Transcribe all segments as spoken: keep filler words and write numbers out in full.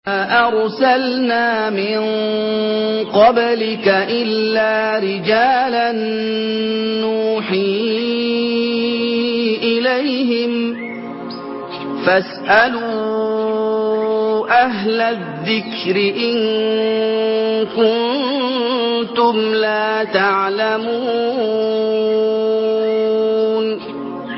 أرسلنا من قبلك إلا رجالا نوحي إليهم فاسألوا أهل الذكر إن كنتم لا تعلمون.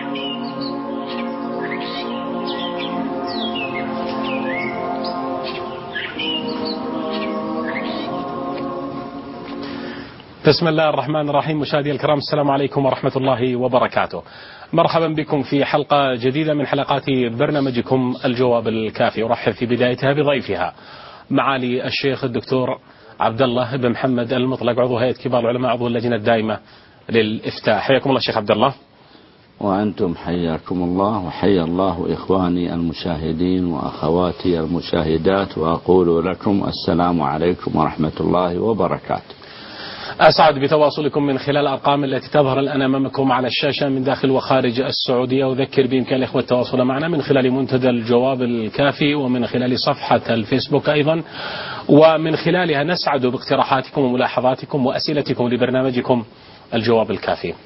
بسم الله الرحمن الرحيم. مشاهدي الكرام، السلام عليكم ورحمة الله وبركاته. مرحبا بكم في حلقة جديدة من حلقات برنامجكم الجواب الكافي. أرحب في بدايتها بضيفها معالي الشيخ الدكتور عبد الله بن محمد المطلق، عضو هيئة كبار العلماء، عضو اللجنة الدائمة للإفتاء. حياكم الله شيخ عبد الله. وأنتم حياكم الله، وحيا الله إخواني المشاهدين وأخواتي المشاهدات، وأقول لكم السلام عليكم ورحمة الله وبركاته. أسعد بتواصلكم من خلال الأرقام التي تظهر الآن أمامكم على الشاشة من داخل وخارج السعودية. أذكر بإمكان الإخوة التواصل معنا من خلال منتدى الجواب الكافي، ومن خلال صفحة الفيسبوك أيضا، ومن خلالها نسعد باقتراحاتكم وملاحظاتكم وأسئلتكم لبرنامجكم الجواب الكافي.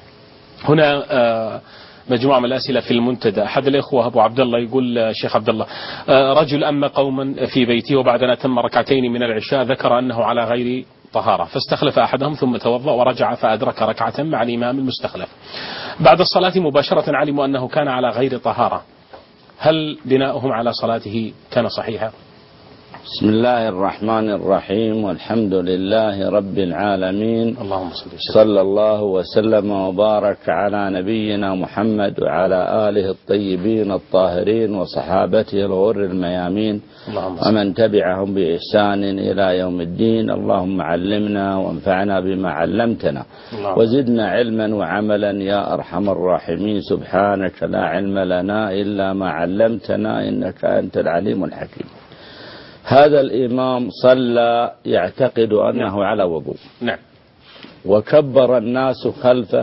هنا مجموعة من الأسئلة في المنتدى. أحد الإخوة أبو عبد الله يقول: شيخ عبد الله، رجل أما قوما في بيته وبعد أن أتم ركعتين من العشاء ذكر أنه على غير طهارة، فاستخلف أحدهم ثم توضأ ورجع فأدرك ركعة مع الإمام المستخلف. بعد الصلاة مباشرة علموا أنه كان على غير طهارة، هل بناؤهم على صلاته كان صحيحا؟ بسم الله الرحمن الرحيم، والحمد لله رب العالمين، اللهم صل وسلم. صلى الله وسلم وبارك على نبينا محمد وعلى آله الطيبين الطاهرين وصحابته الغر الميامين ومن تبعهم بإحسان إلى يوم الدين. اللهم علمنا وانفعنا بما علمتنا وزدنا علما وعملا يا أرحم الراحمين. سبحانك لا علم لنا إلا ما علمتنا إنك أنت العليم الحكيم. هذا الإمام صلى يعتقد أنه نعم. على وضوء، نعم. وكبر الناس خلفه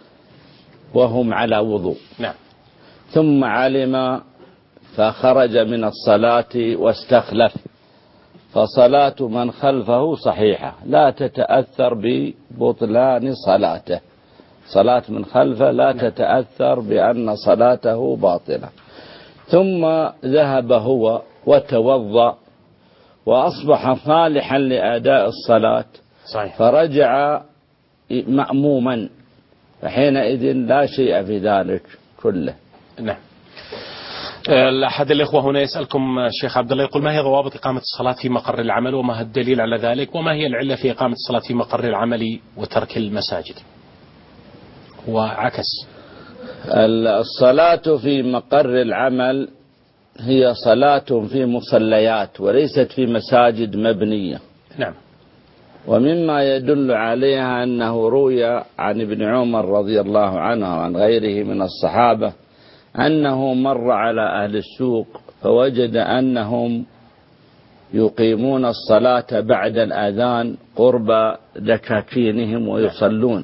وهم على وضوء، نعم. ثم علم فخرج من الصلاة واستخلف، فصلاة من خلفه صحيحة لا تتأثر ببطلان صلاته. صلاة من خلفه لا تتأثر بأن صلاته باطلة. ثم ذهب هو وتوضأ وأصبح صالحا لأداء الصلاة، صحيح. فرجع مأموما، فحينئذ لا شيء في ذلك كله. نعم. أحد الإخوة هنا يسألكم الشيخ عبد الله، يقول: ما هي ضوابط إقامة الصلاة في مقر العمل، وما الدليل على ذلك، وما هي العلة في إقامة الصلاة في مقر العمل وترك المساجد؟ وعكس. الصلاة في مقر العمل هي صلاة في مصليات وليست في مساجد مبنية. نعم. ومما يدل عليها أنه روي عن ابن عمر رضي الله عنه وعن غيره من الصحابة أنه مر على أهل السوق فوجد أنهم يقيمون الصلاة بعد الأذان قرب دكاكينهم ويصلون،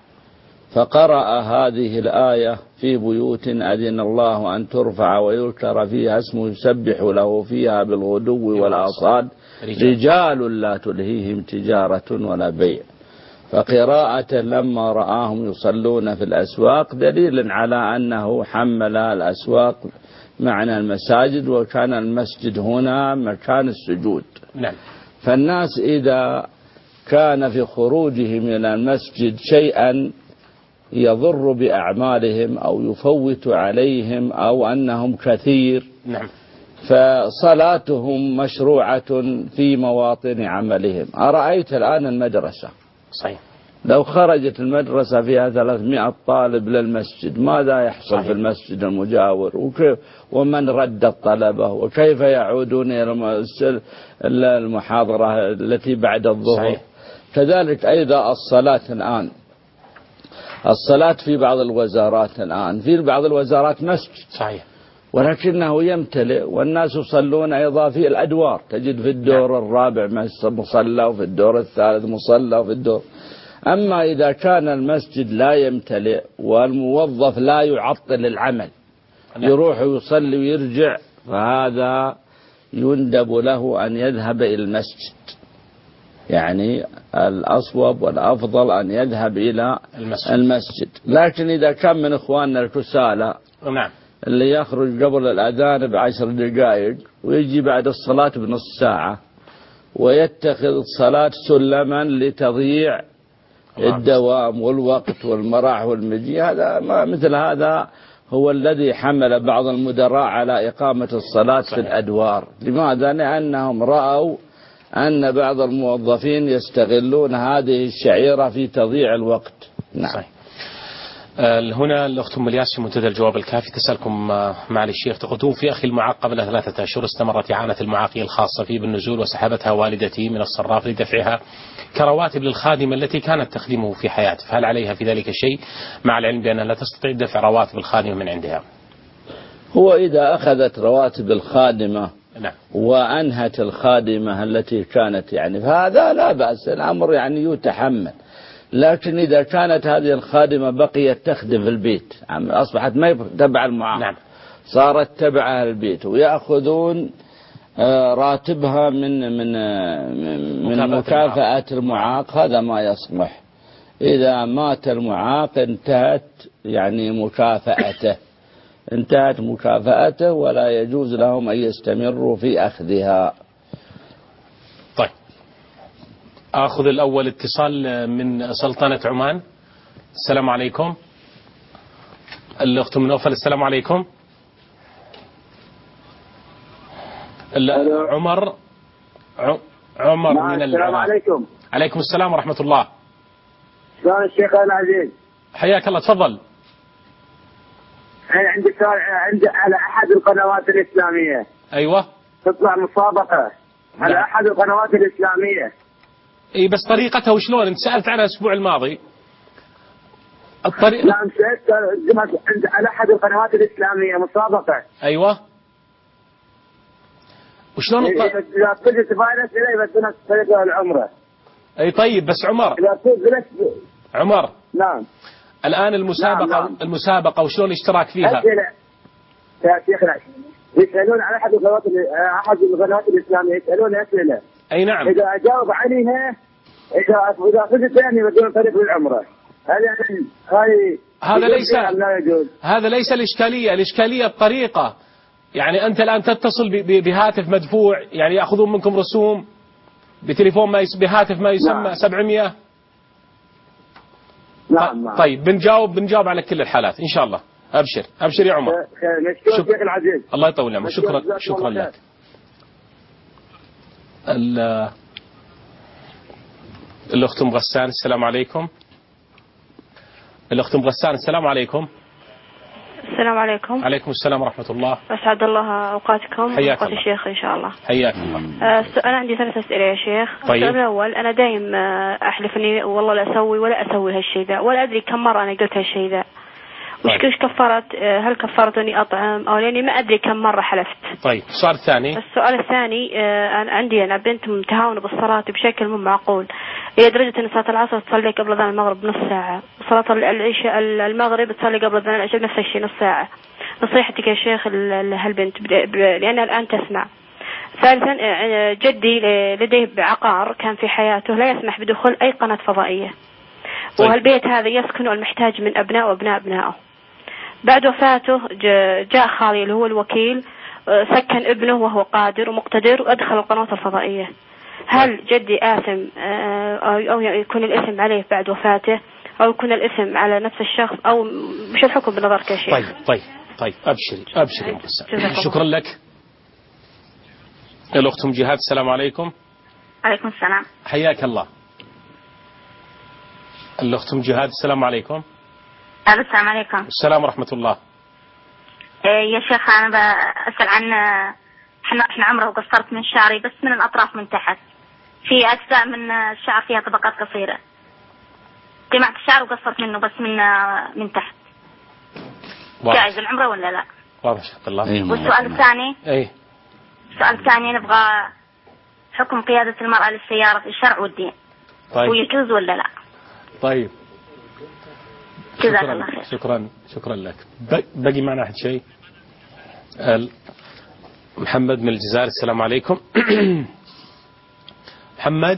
فقرأ هذه الآية: في بيوت أذن الله أن ترفع ويذكر فيها اسمه يسبح له فيها بالغدو والآصال رجال لا تلهيهم تجارة ولا بيع. فقراءة لما رآهم يصلون في الأسواق دليل على أنه حمل الأسواق معنى المساجد، وكان المسجد هنا مكان السجود. نعم. فالناس إذا كان في خروجهم إلى المسجد شيئا يضر بأعمالهم أو يفوت عليهم أو أنهم كثير، نعم، فصلاتهم مشروعة في مواطن عملهم. أرأيت الآن المدرسة، صحيح، لو خرجت المدرسة فيها ثلاثمائة طالب للمسجد ماذا يحصل؟ صحيح. في المسجد المجاور، وكيف ومن رد الطلبة، وكيف يعودون إلى المحاضرة التي بعد الظهر؟ صحيح. كذلك أيضا الصلاة الآن، الصلاة في بعض الوزارات الآن، في بعض الوزارات مسجد، صحيح، ولكنه يمتلئ والناس يصلون أيضا في الأدوار، تجد في الدور الرابع مصلى وفي الدور الثالث مصلى وفي الدور. أما إذا كان المسجد لا يمتلئ والموظف لا يعطل العمل، يروح ويصلي ويرجع، فهذا يندب له أن يذهب إلى المسجد، يعني الأصوب والأفضل أن يذهب إلى المسجد, المسجد. لكن إذا كان من إخواننا الكسالى نعم اللي يخرج قبل الأذان بعشر دقائق ويجي بعد الصلاة بنص ساعة ويتخذ الصلاة سلما لتضييع الدوام والوقت والمراح والمجي، هذا ما مثل هذا هو الذي حمل بعض المدراء على إقامة الصلاة صحيح. في الأدوار. لماذا؟ لأنهم رأوا أن بعض الموظفين يستغلون هذه الشعيرة في تضييع الوقت. نعم صحيح. هنا الأخت أم الياس في منتدى الجواب الكافي تسألكم معالي الشيخ، تقول توفي أخي المعاق قبل ثلاثة أشهر، استمرت إعانة المعاقين الخاصة فيه بالنزول وسحبتها والدتي من الصراف لدفعها كرواتب للخادمة التي كانت تخدمه في حياته، فهل عليها في ذلك شيء مع العلم بأنها لا تستطيع دفع رواتب الخادمة من عندها؟ هو إذا أخذت رواتب الخادمة نعم. وأنهت الخادمة التي كانت يعني فهذا لا بأس، الأمر يعني يتحمل. لكن إذا كانت هذه الخادمة بقيت تخدم في البيت، أصبحت ما تبع المعاق نعم. صارت تبع البيت ويأخذون راتبها من من من مكافأة المعاق، هذا ما يصلح. إذا مات المعاق انتهت يعني مكافأته انتهت مكافأته ولا يجوز لهم أن يستمروا في أخذها. طيب أخذ الأول اتصال من سلطنة عمان. السلام عليكم. الأخت من نوفل. السلام عليكم. عمر عمر من السلام عليكم. عليكم السلام ورحمة الله. شلون الشيخ العزيز؟ حياك الله، تفضل. أنا عندي سؤال، عندي على أحد القنوات الإسلامية. أيوة. تطلع مسابقة على نعم. أحد القنوات الإسلامية. اي بس طريقتها وشلون؟ انت سألت عنها الاسبوع الماضي. الطريقة نعم سألت عند على احد القنوات الاسلامية مسابقة. ايوه. وشلون اذا تجي تفايلت الي بدنا طريقة العمرة. اي طيب بس عمر. اذا تجلس عمر. نعم. الان المسابقة نعم نعم. المسابقة وشلون الاشتراك فيها؟ أسئلة يا شيخنا يسألون على احد القنوات احد القنوات الاسلامية يسألون اسئلة. اي نعم. اذا اجاوب عليها اذا اذا فزت يعني بدون طريق للعمرة. هل يعني هاي هذا ليس هذا ليس الاشكالية، الاشكالية الطريقة. يعني انت الان تتصل بهاتف مدفوع، يعني ياخذون منكم رسوم بتليفون ما يس... بهاتف ما يسمى نعم. سبعمية. نعم نعم. طيب بنجاوب بنجاوب على كل الحالات ان شاء الله. ابشر ابشر يا عمر. شكرا شيخ العزيز. الله يطول عمرك. شكرا شكرا لك. الأخت أم غسان. السلام عليكم. الأخت أم غسان. السلام عليكم. السلام عليكم. عليكم السلام ورحمة الله. أسعد الله أوقاتكم. حياك الله. الشيخ إن شاء الله. حياك الله. أه أنا عندي ثلاث أسئلة يا شيخ. طيب. السؤال الأول، أنا دايم أحلف إني والله لا أسوي ولا أسوي هالشيء ذا، ولا أدري كم مرة أنا قلت هالشيء ذا. وش طيب. كيف كفرت؟ هل كفرت إني أطعم أو لأني ما أدري كم مرة حلفت. طيب السؤال الثاني. السؤال الثاني، أنا عندي أنا بنت متهاونة بالصلاة بشكل مو معقول، إلى درجة أن صلاة العصر تصلي قبل أذان المغرب بنص ساعة، صلاة العشاء المغرب تصلي قبل أذان العشاء نفس الشيء نص ساعة. نصيحتك يا شيخ هالبنت لأنها الآن تسمع. ثالثا، جدي لديه عقار كان في حياته لا يسمح بدخول أي قناة فضائية. طيب. وهالبيت هذا يسكنه المحتاج من أبناء وأبناء أبنائه. بعد وفاته جاء خالي اللي هو الوكيل سكن ابنه وهو قادر ومقتدر وأدخل القنوات الفضائية. هل جدي آثم أو يكون الاسم عليه بعد وفاته أو يكون الاسم على نفس الشخص أو مش الحكم بنظرك يا شيخ؟ طيب طيب طيب أبشري أبشري. شكرا لك. الأخت أم جهاد. السلام عليكم. عليكم السلام. حياك الله. الأخت أم جهاد. السلام عليكم. السلام عليكم. السلام ورحمة الله. يا شيخ أنا بسأل عن احنا احنا عمره وقصرت من شعري بس من الأطراف من تحت، في أجزاء من الشعر فيها طبقات قصيرة، جمعت الشعر وقصرت منه بس من من تحت. جائز العمرة ولا لا؟ واضح شاء الله. أيه. والسؤال الثاني ايه السؤال الثاني نبغى حكم قيادة المرأة للسيارة في الشرع والدين. طيب. ويجوز ولا لا؟ طيب شكرا شكرا شكرا لك. بقي معنا أحد شيء. محمد من الجزائر. السلام عليكم. محمد.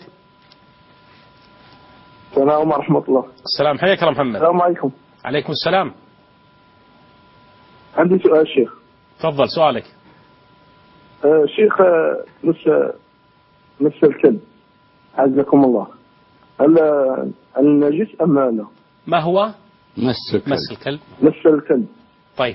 السلام ورحمة الله. السلام، حياك الله محمد. السلام عليكم. عليكم السلام. عندي سؤال شيخ. تفضل سؤالك. آه شيخ، آه مس مس الكلب عزكم الله، هل النجس أمانة؟ ما هو؟ مس الكلب. مس الكلب. مس الكلب. طيب،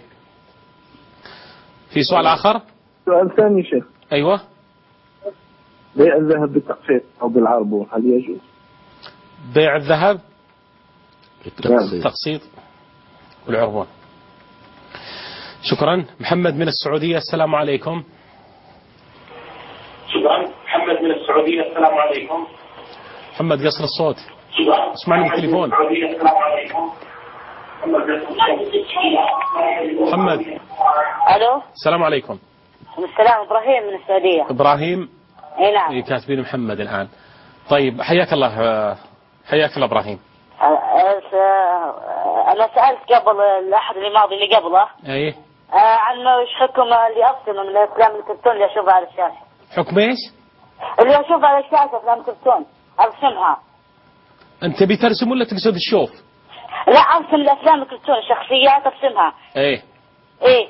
في سؤال آخر؟ سؤال ثاني شيخ. أيوة. بيع الذهب بالتقسيط أو بالعربون هل يجوز؟ بيع الذهب بالتقسيط التقسيط والعربون. شكرا. محمد من السعودية. السلام عليكم. شكرا. محمد من السعودية. السلام عليكم. محمد قصر الصوت. شكرا. اسمعني من التليفون. السلام عليكم. محمد. الو. السلام عليكم. السلام. ابراهيم من السعودية. ابراهيم. اي نعم. إيه، كاتبين محمد الآن. طيب، حياك الله. حياك الله ابراهيم. انا سألت قبل الاحد اللي ماضي اللي قبله ايه عن وش حكم اللي ارسم من الافلام الكرتون اللي اشوفها على الشاشة. حكم ايش؟ اللي اشوفها على الشاشة افلام كرتون ارسمها. انت بترسم ولا تقصد الشوف؟ لا، ارسم الافلام الكرتون الشخصيات ارسمها. ايه ايه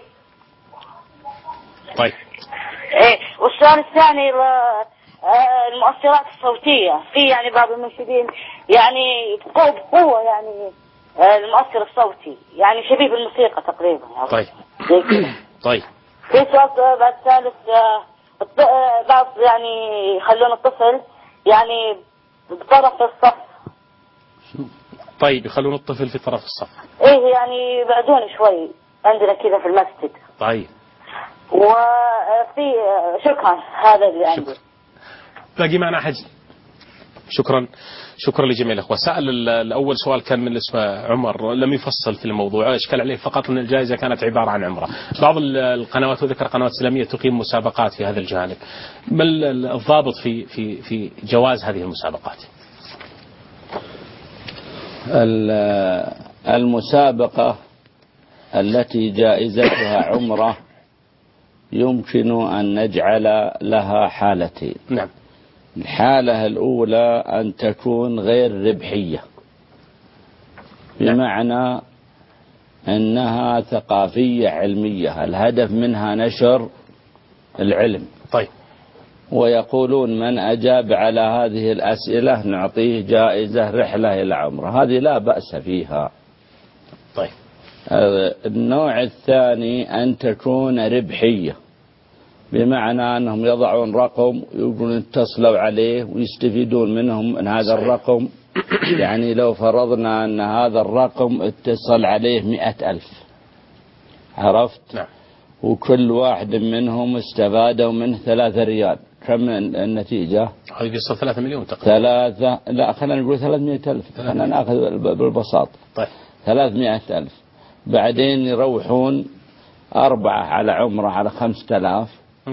طيب. ايه والسؤال الثاني المؤثرات الصوتية، في يعني بعض المنشدين يعني بقوة يعني المؤثر الصوتي يعني شبيه بالموسيقى تقريبا. طيب. طيب. في سؤال بعد ثالث، بعض يعني يخلون الطفل يعني بطرف الصف. طيب، يخلون الطفل في طرف الصف. ايه يعني يبعدون شوي عندنا كذا في المسجد. طيب. وفي شكرا، هذا اللي عندي. شكرا. باقي معنا حج. شكرا. شكرا لجميع الأخوة. سأل الأول سؤال كان من اسمه عمر، لم يفصل في الموضوع، اشكال عليه فقط أن الجائزة كانت عبارة عن عمرة. بعض القنوات وذكر قنوات إسلامية تقيم مسابقات في هذا الجانب، ما الضابط في في في جواز هذه المسابقات؟ المسابقة التي جائزتها عمرة يمكن أن نجعل لها حالتين. نعم. الحالة الأولى أن تكون غير ربحية، بمعنى أنها ثقافية علمية، الهدف منها نشر العلم. طيب. ويقولون من أجاب على هذه الأسئلة نعطيه جائزة رحلة إلى عمرة، هذه لا بأس فيها. طيب. النوع الثاني أن تكون ربحية، بمعنى أنهم يضعون رقم ويقولون اتصلوا عليه ويستفيدون منهم من هذا الرقم. يعني لو فرضنا أن هذا الرقم اتصل عليه مئة ألف، عرفت؟ نعم. وكل واحد منهم استفادوا منه ثلاثة ريال، كم النتيجة؟ هذه بيصل ثلاثة مليون تقريبا. ثلاثة، لا خلينا نقول ثلاثمائة ألف، خلينا نأخذ بالبساطة. طيب. ثلاثمائة ألف، بعدين يروحون أربعة على عمرة على خمسة آلاف،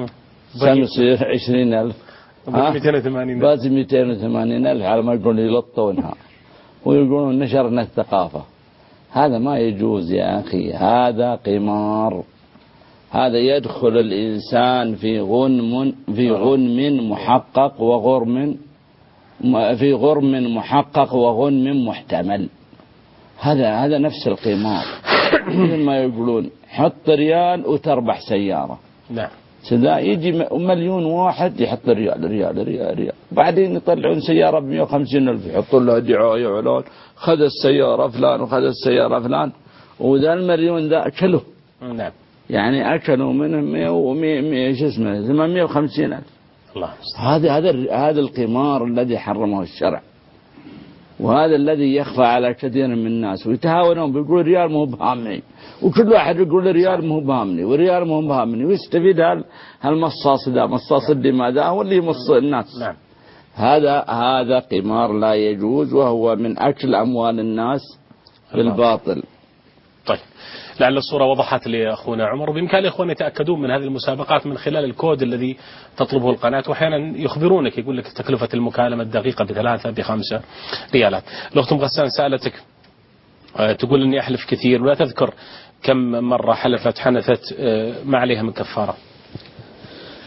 سنصير عشرين ألف، مئتين وثمانين باز مئتين وثمانين ألف على ما يقولون يلطونها ويقولون نشرنا الثقافة. هذا ما يجوز يا أخي، هذا قمار، هذا يدخل الإنسان في غنم في غنم محقق وغرم في غرم محقق وغنم محتمل. هذا هذا نفس القمار. مثل ما يقولون حط ريال وتربح سيارة. نعم. سذا يجي مليون واحد يحط ريال ريال ريال ريال، بعدين يطلعون سيارة بمئة وخمسين ألف يحطون لها دعاية وإعلان، خذ السيارة فلان وخذ السيارة فلان، وذا المليون ذا أكله. نعم. يعني أكلوا منهم مئة ومئة شو اسمه ثمانمئة وخمسين ألف. الله. هذا هذا هذا القمار الذي حرمه الشرع، وهذا الذي يخفى على كثير من الناس، ويتهاونون بيقول ريال مو بهامني، وكل واحد يقول ريال مو بهامني وريال مو بهامني، ويستفيد هالمصاص ذا مصاص الدماء ذا هو اللي يمص الناس. نعم. هذا هذا قمار لا يجوز، وهو من أكل أموال الناس بالباطل. طيب، لعل الصورة وضحت لأخونا عمر، وبإمكان الأخوان يتأكدون من هذه المسابقات من خلال الكود الذي تطلبه القناة، وأحيانا يخبرونك يقول لك تكلفة المكالمة الدقيقة بثلاثة بخمسة ريالات. الأخت أم غسان سألتك تقول إني أحلف كثير ولا تذكر كم مرة حلفت حنثت ما عليها من كفارة.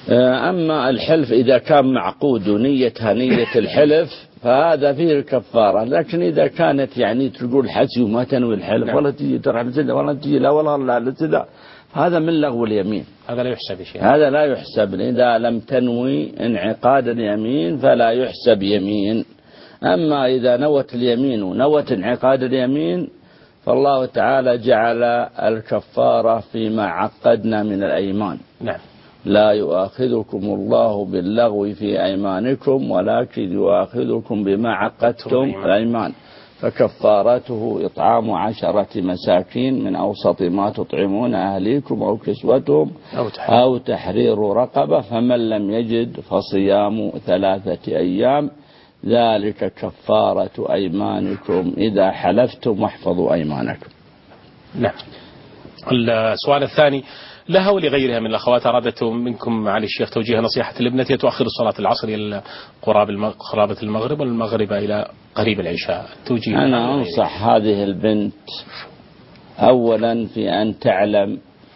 أما الحلف إذا كان معقود ونيتها نية الحلف فهذا فيه الكفارة، لكن إذا كانت يعني تقول حسي وما تنوي الحلف ولا تجي ترى لسدا ولا تجي لا ولا لا لسدا، هذا من لغو اليمين، هذا لا يحسب شيء، هذا لا يحسب. إذا لم تنوي انعقاد اليمين فلا يحسب يمين. أما إذا نوت اليمين ونوت انعقاد اليمين فالله تعالى جعل الكفارة فيما عقدنا من الأيمان. نعم. لا يؤاخذكم الله باللغو في أيمانكم ولكن يؤاخذكم بما عقدتم الأيمان، فكفارته إطعام عشرة مساكين من أوسط ما تطعمون أهليكم أو كسوتهم أو تحرير رقبة، فمن لم يجد فصيام ثلاثة أيام ذلك كفارة أيمانكم إذا حلفتم واحفظوا أيمانكم. نعم. السؤال الثاني: لها ولغيرها من الأخوات أرادت منكم معالي الشيخ توجيه نصيحة لابنتها تؤخر صلاة العصر إلى قرابة المغرب والمغرب إلى قريب العشاء. توجيه. أنا أنصح هذه البنت أولا في أن تعلم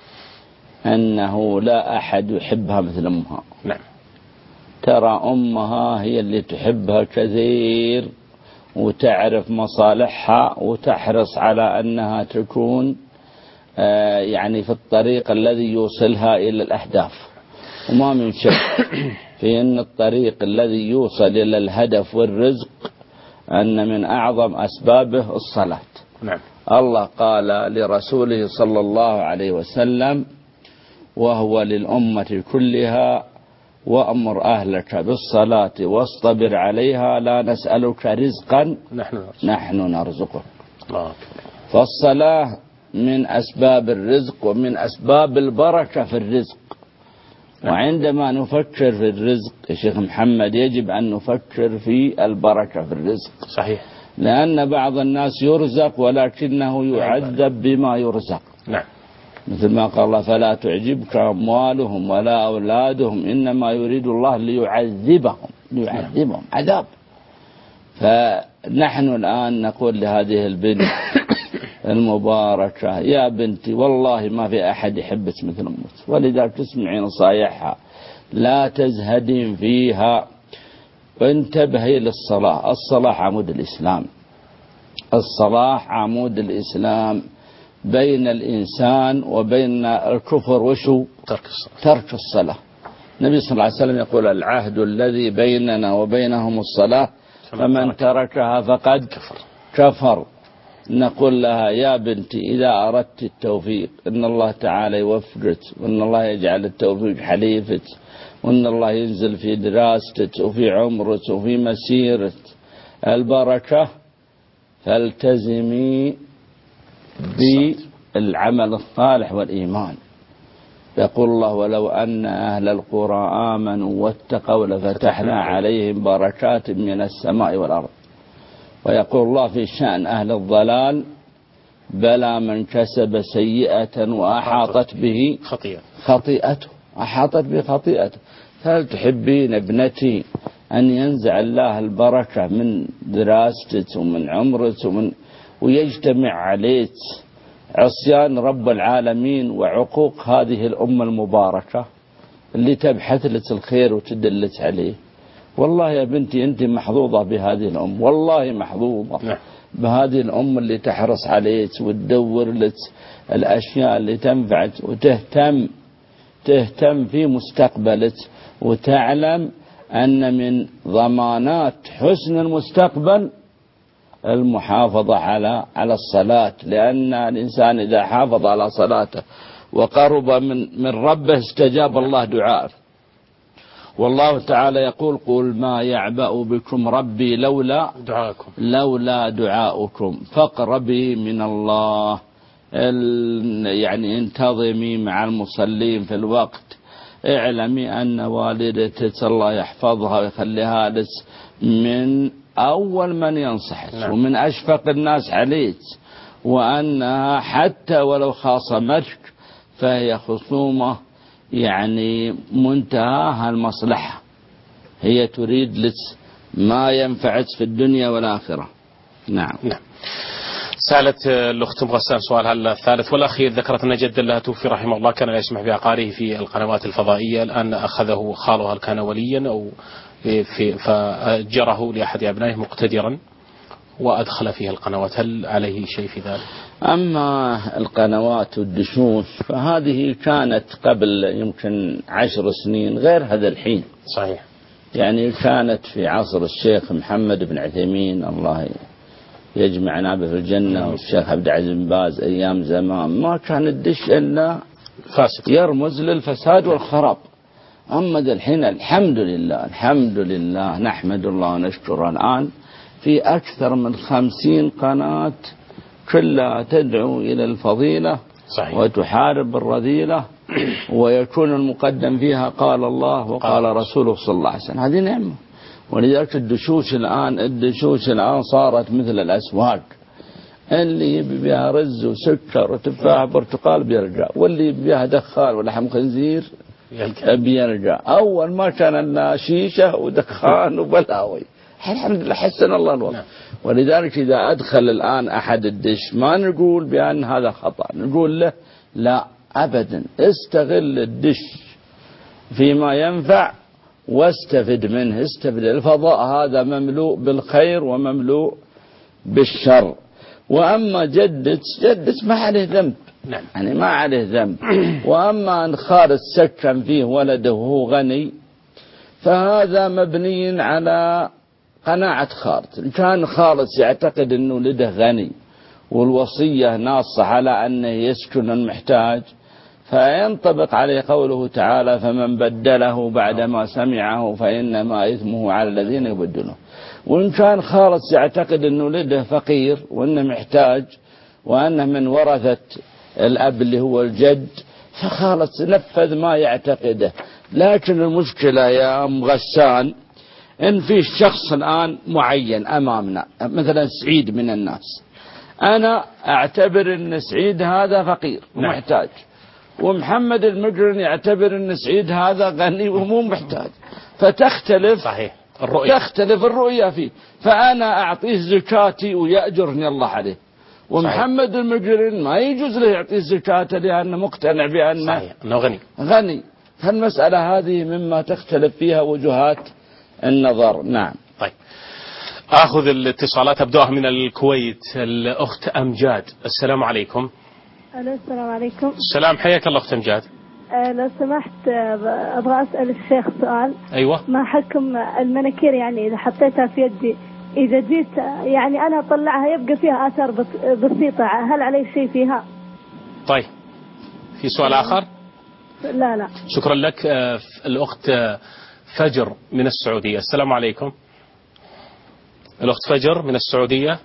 أنه لا أحد يحبها مثل أمها. نعم. ترى أمها هي اللي تحبها كثير وتعرف مصالحها وتحرص على أنها تكون يعني في الطريق الذي يوصلها إلى الأهداف، وما من شك في أن الطريق الذي يوصل إلى الهدف والرزق أن من أعظم أسبابه الصلاة. نعم. الله قال لرسوله صلى الله عليه وسلم وهو للأمة كلها: وأمر أهلك بالصلاة واصطبر عليها لا نسألك رزقا نحن نرزقك, نحن نرزقك. الله. فالصلاة من أسباب الرزق ومن أسباب البركة في الرزق. وعندما نفكر في الرزق يا شيخ محمد يجب أن نفكر في البركة في الرزق. صحيح. لأن بعض الناس يرزق ولكنه يعذب بما يرزق. نعم. مثل ما قال الله: فلا تعجبك أموالهم ولا أولادهم إنما يريد الله ليعذبهم ليعذبهم عذاب. فنحن الآن نقول لهذه البنت المباركة: يا بنتي والله ما في أحد يحبك مثل أمك، ولذا تسمعي نصايحها لا تزهدين فيها، وانتبهي للصلاة. الصلاة عمود الإسلام، الصلاة عمود الإسلام. بين الإنسان وبين الكفر وشو؟ ترك الصلاة. ترك الصلاة. النبي صلى الله عليه وسلم يقول: العهد الذي بيننا وبينهم الصلاة فمن تركها فقد كفر. كفر. نقول لها: يا بنتي إذا أردت التوفيق إن الله تعالى يوفقك، وإن الله يجعل التوفيق حليفك، وإن الله ينزل في دراستك وفي عمرك وفي مسيرة البركة، فالتزمي بالعمل الصالح والإيمان. يقول الله: ولو أن أهل القرى آمنوا واتقوا لفتحنا عليهم بركات من السماء والأرض. ويقول الله في شأن أهل الضلال: بلى من كسب سيئة وأحاطت به خطيئة خطيئته أحاطت به خطيئته. هل تحبين ابنتي أن ينزع الله البركة من دراستك ومن عمرك ومن ويجتمع عليك عصيان رب العالمين وعقوق هذه الأمة المباركة اللي تبحث لك الخير وتدلك عليه؟ والله يا بنتي أنت محظوظة بهذه الأم، والله محظوظة بهذه الأم اللي تحرص عليك وتدور لك الأشياء اللي تنفعك وتهتم تهتم في مستقبلك، وتعلم أن من ضمانات حسن المستقبل المحافظة على على الصلاة، لأن الإنسان إذا حافظ على صلاته وقرب من من ربه استجاب الله دعاءه. والله تعالى يقول: قل ما يعبأ بكم ربي لولا دعاءكم لولا دعاؤكم فاقربي من الله. يعني انتظمي مع المصلين في الوقت. اعلمي أن والدتك الله يحفظها ويخليها لك من أول من ينصحك نعم. ومن أشفق الناس عليك، وأنها حتى ولو خاصمتك فهي خصومة يعني منتهاها المصلحة، هي تريد لك ما ينفعك في الدنيا والآخرة. نعم. نعم. سألت الأخت أم غسان سؤالها الثالث والأخير، ذكرت أن جدا لها توفي رحمه الله كان لا يسمح بعقاره في القنوات الفضائية، الآن أخذه خالها كان وليا أو في فأجره لأحد أبنائه مقتدرا وأدخل فيها القنوات، هل عليه شيء في ذلك؟ أما القنوات والدشوش فهذه كانت قبل يمكن عشر سنين غير هذا الحين. صحيح. يعني كانت في عصر الشيخ محمد بن عثيمين الله يجمعنا به في الجنة والشيخ عبد العزيز بن باز، أيام زمان ما كان الدش إلا فاسد يرمز للفساد والخراب. أما الحين الحمد لله الحمد لله نحمد الله ونشكره، الآن في أكثر من خمسين قناة كلها تدعو إلى الفضيلة. صحيح. وتحارب الرذيلة ويكون المقدم فيها قال الله وقال رسوله صلى الله عليه وسلم، هذه نعمة. ولذلك الدشوش الآن الدشوش الآن صارت مثل الأسواق، اللي يبي بها رز وسكر وتفاح برتقال بيرجع، واللي يبي بها دخان ولحم خنزير بيرجع. أول ما كان لنا شيشة ودخان وبلاوي، الحمد لله حسن الله الوضع. ولذلك إذا أدخل الآن أحد الدش ما نقول بأن هذا خطأ، نقول له لا أبدا، استغل الدش فيما ينفع واستفد منه، استفد. الفضاء هذا مملوء بالخير ومملوء بالشر. وأما جدت جدت ما عليه ذنب، يعني ما عليه ذنب. وأما أن خالد سكن فيه ولده وهو غني فهذا مبني على قناعة خالد. إن كان خالد يعتقد أنه ولده غني والوصية ناصة على أنه يسكن المحتاج فينطبق عليه قوله تعالى فمن بدله بعدما سمعه فإنما إثمه على الذين يبدلونه. وإن كان خالد يعتقد أنه ولده فقير وأنه محتاج وأنه من ورثة الأب اللي هو الجد فخالد نفذ ما يعتقده. لكن المشكلة يا أم غسان إن في شخص الآن معين أمامنا مثلا سعيد من الناس، أنا أعتبر أن سعيد هذا فقير ومحتاج، ومحمد المقرن يعتبر أن سعيد هذا غني ومو محتاج، فتختلف صحيح الرؤية. تختلف الرؤية فيه. فأنا أعطيه زكاتي ويأجرني الله عليه، ومحمد صحيح. المقرن ما يجوز له يعطيه زكاته لأنه مقتنع بأنه صحيح أنه غني غني. فالمسألة هذه مما تختلف فيها وجهات النظر. نعم. طيب أخذ الاتصالات، أبدأها من الكويت. الأخت أمجاد، السلام عليكم. ألو السلام عليكم. السلام، حياك الله أخت أمجاد. أه لو سمحت أبغى أسأل الشيخ سؤال. أيوة. ما حكم المناكير يعني إذا حطيتها في يدي إذا جيت يعني أنا أطلعها يبقى فيها آثار بسيطة، هل علي شيء فيها؟ طيب في سؤال آخر؟ لا لا شكرا لك. الأخت فجر من السعودية، السلام عليكم. الأخت فجر من السعودية.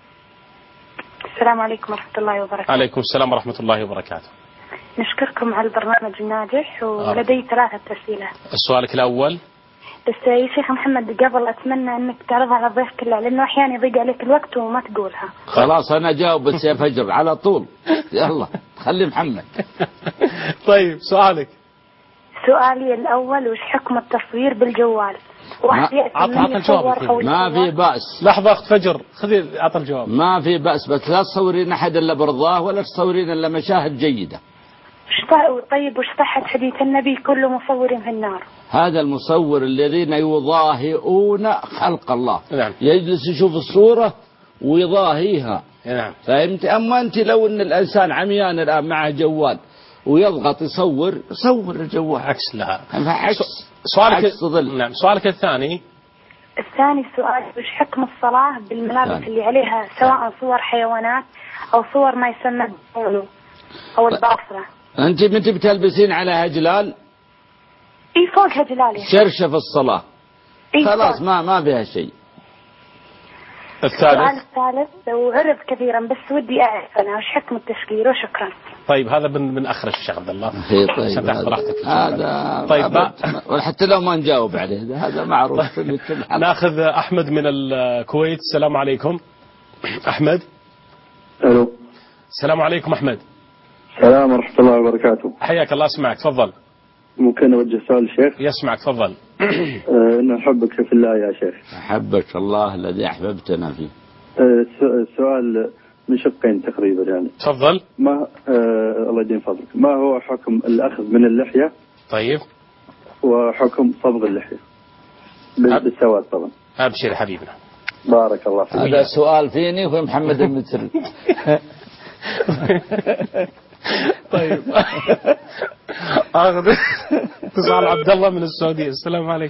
السلام عليكم ورحمة الله وبركاته. عليكم السلام ورحمة الله وبركاته. نشكركم على البرنامج الناجح، ولدي ثلاثة أسئلة. سؤالك الأول. بس يا شيخ محمد قبل أتمنى أنك تعرضها على الضيف كله لأنه أحيانا يضيق عليك الوقت وما تقولها. خلاص أنا جاوب بس يا فجر على طول، يلا خلي محمد. طيب سؤالك. سؤالي الأول، وش حكم التصوير بالجوال؟ عطى الجواب. ما في بأس. لحظة أخت فجر، خذي عطى الجواب. ما في بأس، بس لا تصورين أحد إلا برضاه ولا تصورين إلا مشاهد جيدة. طيب وش صحة حديث النبي كل مصور في النار؟ هذا المصور الذين يضاهئون خلق الله. نعم. يجلس يشوف الصورة ويضاهيها. نعم. فهمت؟ أما أنت لو أن الإنسان عميان الآن معه جوال ويضغط يصور يصور الجوال. عكس لا. عكس. سؤالك نعم. سؤالك الثاني. الثاني سؤال، وش حكم الصلاة بالملابس اللي عليها سواء صور حيوانات أو صور ما يسمى بالبولو أو الباصرة؟ أنت متى بتلبسين عليها جلال؟ إيه فوقها جلال. شرشة في الصلاة. إيه خلاص ما ما بها شيء. الثالث. السؤال الثالث، وعرض كثيرا بس ودي أعرف أنا وش حكم التشكيل. وشكرا. طيب هذا من من أخر الشيخ عبد الله. طيب هذا طيب حتى لو ما نجاوب عليه هذا معروف. ناخذ أحمد من الكويت، السلام عليكم. أحمد. ألو. السلام عليكم أحمد. السلام ورحمة الله وبركاته. حياك الله، اسمعك تفضل. ممكن أوجه سؤال للشيخ؟ يسمعك تفضل. أه إن أحبك في الله يا شيخ. أحبك الله الذي أحببتنا فيه. أه السؤال من شقين تقريبا يعني. تفضل. ما آه الله يدين فضلك، ما هو حكم الأخذ من اللحية؟ طيب. وحكم صبغ اللحية بالسواد طبعا. أبشر يا حبيبنا. بارك الله فيك. هذا سؤال فيني وفي محمد المتري. طيب اخذ اتصال عبد الله من السعوديه. السلام عليكم.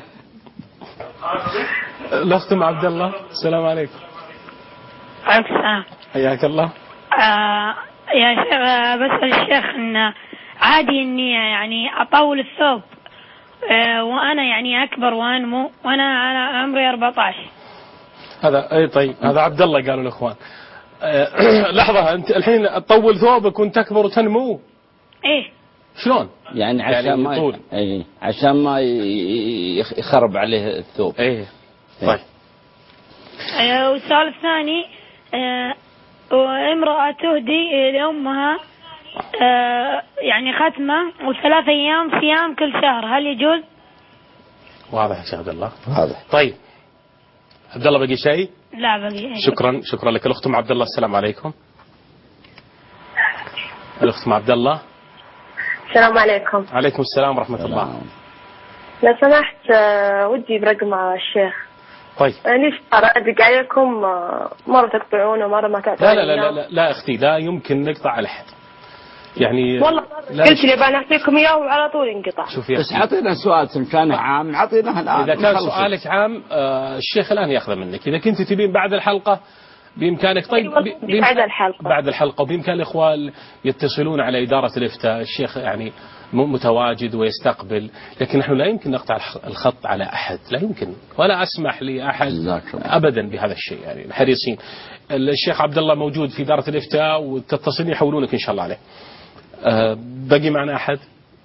الاخت عبد الله. السلام عليكم. عليكم السلام. حياك الله. آه يا شيخ بسأل الشيخ ان عادي اني يعني اطول الثوب آه وانا يعني اكبر وانمو وانا على عمري أربعة عشر. هذا اي طيب هذا عبد الله قالوا الاخوان. لحظة أنت الحين تطول ثوبك وأنت تكبر وتنمو. إيه. شلون؟ يعني عشان يعني ما ي... إيه عشان ما يخرب عليه الثوب. إيه. طيب. آه والسؤال الثاني آه امرأة تهدي لأمها آه يعني ختمة وثلاث أيام صيام كل شهر، هل يجوز؟ واضح يا شيخ عبد الله. واضح. طيب. عبد الله بقي شيء؟ لا بقي. شكرا شكرا لك. الأخت عبد الله. السلام عليكم. الأخت عبد الله. السلام عليكم. عليكم السلام ورحمة الله. لو سمحت ودي برقم الشيخ. طيب. ليش أدق عليكم مرة تقطعونه ومرة ما تقطعونه؟ لا لا لا لا لا أختي لا يمكن نقطع على أحد. يعني والله قلت لي بنعطيكم إياه وعلى طول انقطع. شوفي بس عطينا سؤال كان عام عطيناه الآن. إذا كان سؤالك عام آه الشيخ الآن يأخذه منك. إذا كنت تبين بعد الحلقة بإمكانك. طيب بإمكان بعد الحلقة. بعد الحلقة وبإمكان الإخوان يتصلون على إدارة الإفتاء. الشيخ يعني متواجد ويستقبل، لكن نحن لا يمكن نقطع الخط على أحد، لا يمكن، ولا أسمح لأحد أبدا بهذا الشيء. يعني الحريصين. الشيخ عبد الله موجود في إدارة الإفتاء وتتصلين يحولونك إن شاء الله عليه. أه بقي معنا أحد؟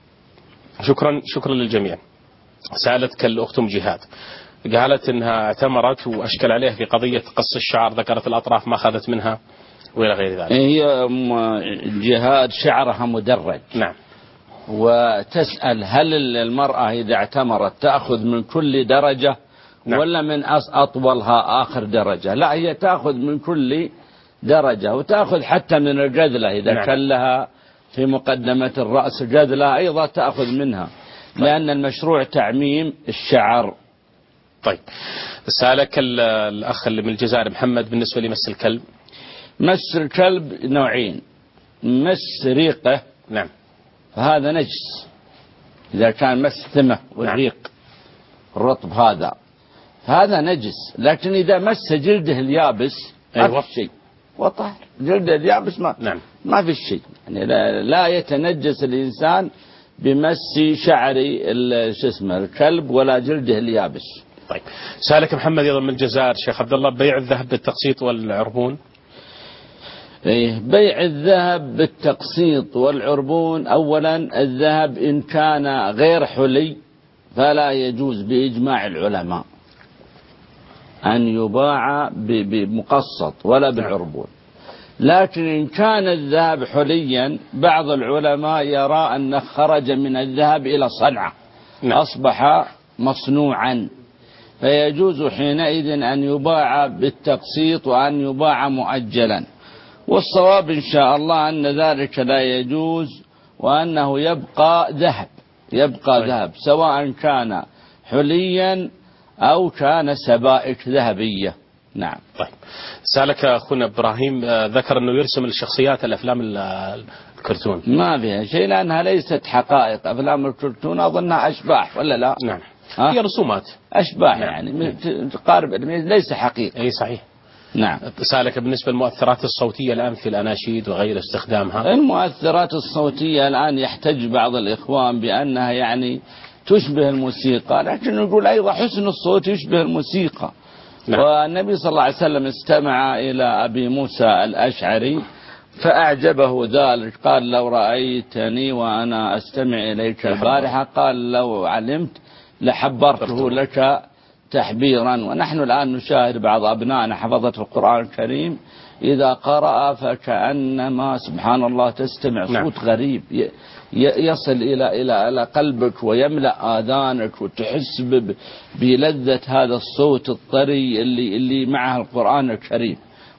شكرا شكرا للجميع. سألتك الأخت أم جهاد، قالت إنها اعتمرت وأشكل عليها في قضية قص الشعر، ذكرت الأطراف ما أخذت منها وإلى غير ذلك. هي أم جهاد شعرها مدرج. نعم. وتسأل هل المرأة إذا اعتمرت تأخذ من كل درجة نعم. ولا من أطولها آخر درجة؟ لا، هي تأخذ من كل درجة، وتأخذ حتى من الجذلة إذا نعم. كان لها في مقدمة الرأس جذلة أيضا تأخذ منها. طيب. لأن المشروع تعميم الشعر. طيب. سألك الأخ اللي من الجزائر محمد بالنسبة لمس الكلب. مس الكلب نوعين، مس ريقه نعم فهذا نجس إذا كان مس ثمه والريق نعم. الرطب هذا هذا نجس، لكن إذا مس جلده اليابس ما أيوة. في شيء وطهر. جلده اليابس ما نعم. ما في شيء، يعني لا, لا يتنجس الإنسان بمس شعر شو اسمه الكلب ولا جلده اليابس. طيب. سألك محمد أيضا من الجزائر شيخ عبد الله، بيع الذهب بالتقسيط والعربون. إيه بيع الذهب بالتقسيط والعربون، أولا الذهب إن كان غير حلي فلا يجوز بإجماع العلماء أن يباع بمقسط ولا بالعربون. لكن إن كان الذهب حليا بعض العلماء يرى أن خرج من الذهب إلى صنعة أصبح مصنوعا، فيجوز حينئذ أن يباع بالتقسيط وأن يباع مؤجلا. والصواب إن شاء الله أن ذلك لا يجوز، وأنه يبقى ذهب يبقى ذهب سواء كان حليا أو كان سبائك ذهبية. نعم. طيب. سألك أخونا إبراهيم ذكر أنه يرسم الشخصيات الأفلام الكرتون. ما فيها شيء لأنها ليست حقائق. أفلام الكرتون أظنها أشباح ولا لا؟ نعم. هي رسومات أشباح نعم. يعني تقارب ليس حقيقة. أي صحيح. نعم. سألك بالنسبة للمؤثرات الصوتية الآن في الأناشيد وغير استخدامها. المؤثرات الصوتية الآن يحتج بعض الإخوان بأنها يعني تشبه الموسيقى، لكن نقول أيضا حسن الصوت يشبه الموسيقى. نعم. والنبي صلى الله عليه وسلم استمع إلى أبي موسى الأشعري فأعجبه ذلك، قال لو رأيتني وأنا أستمع إليك البارحة قال لو علمت لحبرته لك تحبيرا. ونحن الآن نشاهد بعض أبنائنا حفظة القرآن الكريم إذا قرأ فكأنما سبحان الله تستمع صوت نعم. غريب يصل إلى إلى إلى قلبك ويملأ آذانك وتحس بلذة هذا الصوت الطري اللي اللي معه القرآن الكريم.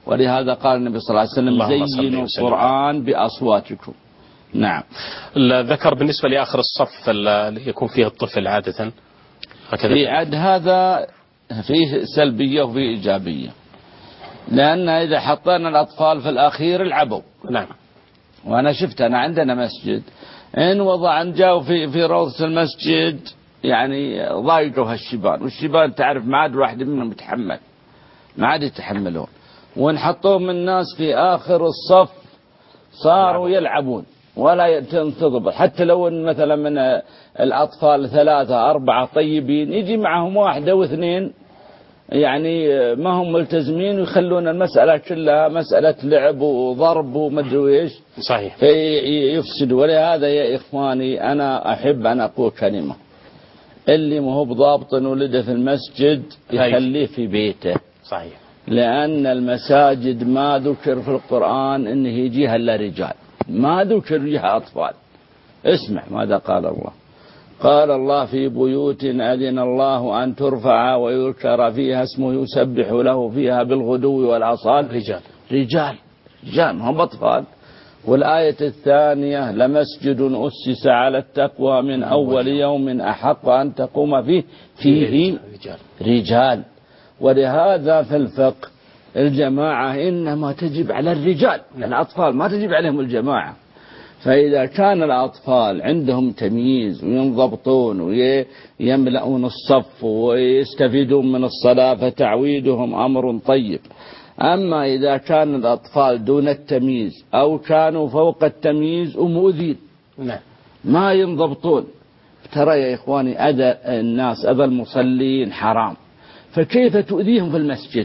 ولهذا قال النبي صلى الله عليه وسلم زينوا القرآن بأصواتكم. نعم. ذكر بالنسبة لآخر الصف يكون فيه الطفل عادة هكذا. في عد هذا فيه سلبية وفيه إيجابية، لأن إذا حطينا الأطفال في الأخير العبوا. نعم. وأنا شفت أنا عندنا مسجد إن وضع جاءوا في في روضة المسجد يعني ضايقوا هالشبان، والشبان تعرف ما عاد واحد منهم يتحمل، ما عاد يتحملون، ونحطوهم الناس في آخر الصف صاروا يلعبون ولا تنتظر. حتى لو ان مثلا من الأطفال ثلاثة أربعة طيبين يجي معهم واحد أو اثنين يعني ما هم ملتزمين ويخلون المسألة كلها مسألة لعب وضرب ومدري ايش. صحيح. يفسدوا. ولهذا يا إخواني أنا أحب أن أقول كلمة: اللي ما هو بضابط ولده في المسجد يخليه في بيته. صحيح. لأن المساجد ما ذكر في القرآن إنه يجيها إلا رجال، ما ذكر يجيها أطفال. اسمع ماذا قال الله. قال الله: في بيوت أذن الله أن ترفع ويذكر فيها اسمه يسبح له فيها بالغدو والآصال رجال. رجال رجال هم أطفال. والآية الثانية: لمسجد أسس على التقوى من أول يوم أحق أن تقوم فيه فيه رجال. ولهذا في الفقه الجماعة إنما تجب على الرجال، الأطفال ما تجب عليهم الجماعة. فإذا كان الأطفال عندهم تمييز وينضبطون ويملؤون الصف ويستفيدون من الصلاة فتعويدهم أمر طيب. أما إذا كان الأطفال دون التمييز أو كانوا فوق التمييز ومؤذين ما ينضبطون، ترى يا إخواني أذى الناس أذى المصلين حرام، فكيف تؤذيهم في المسجد؟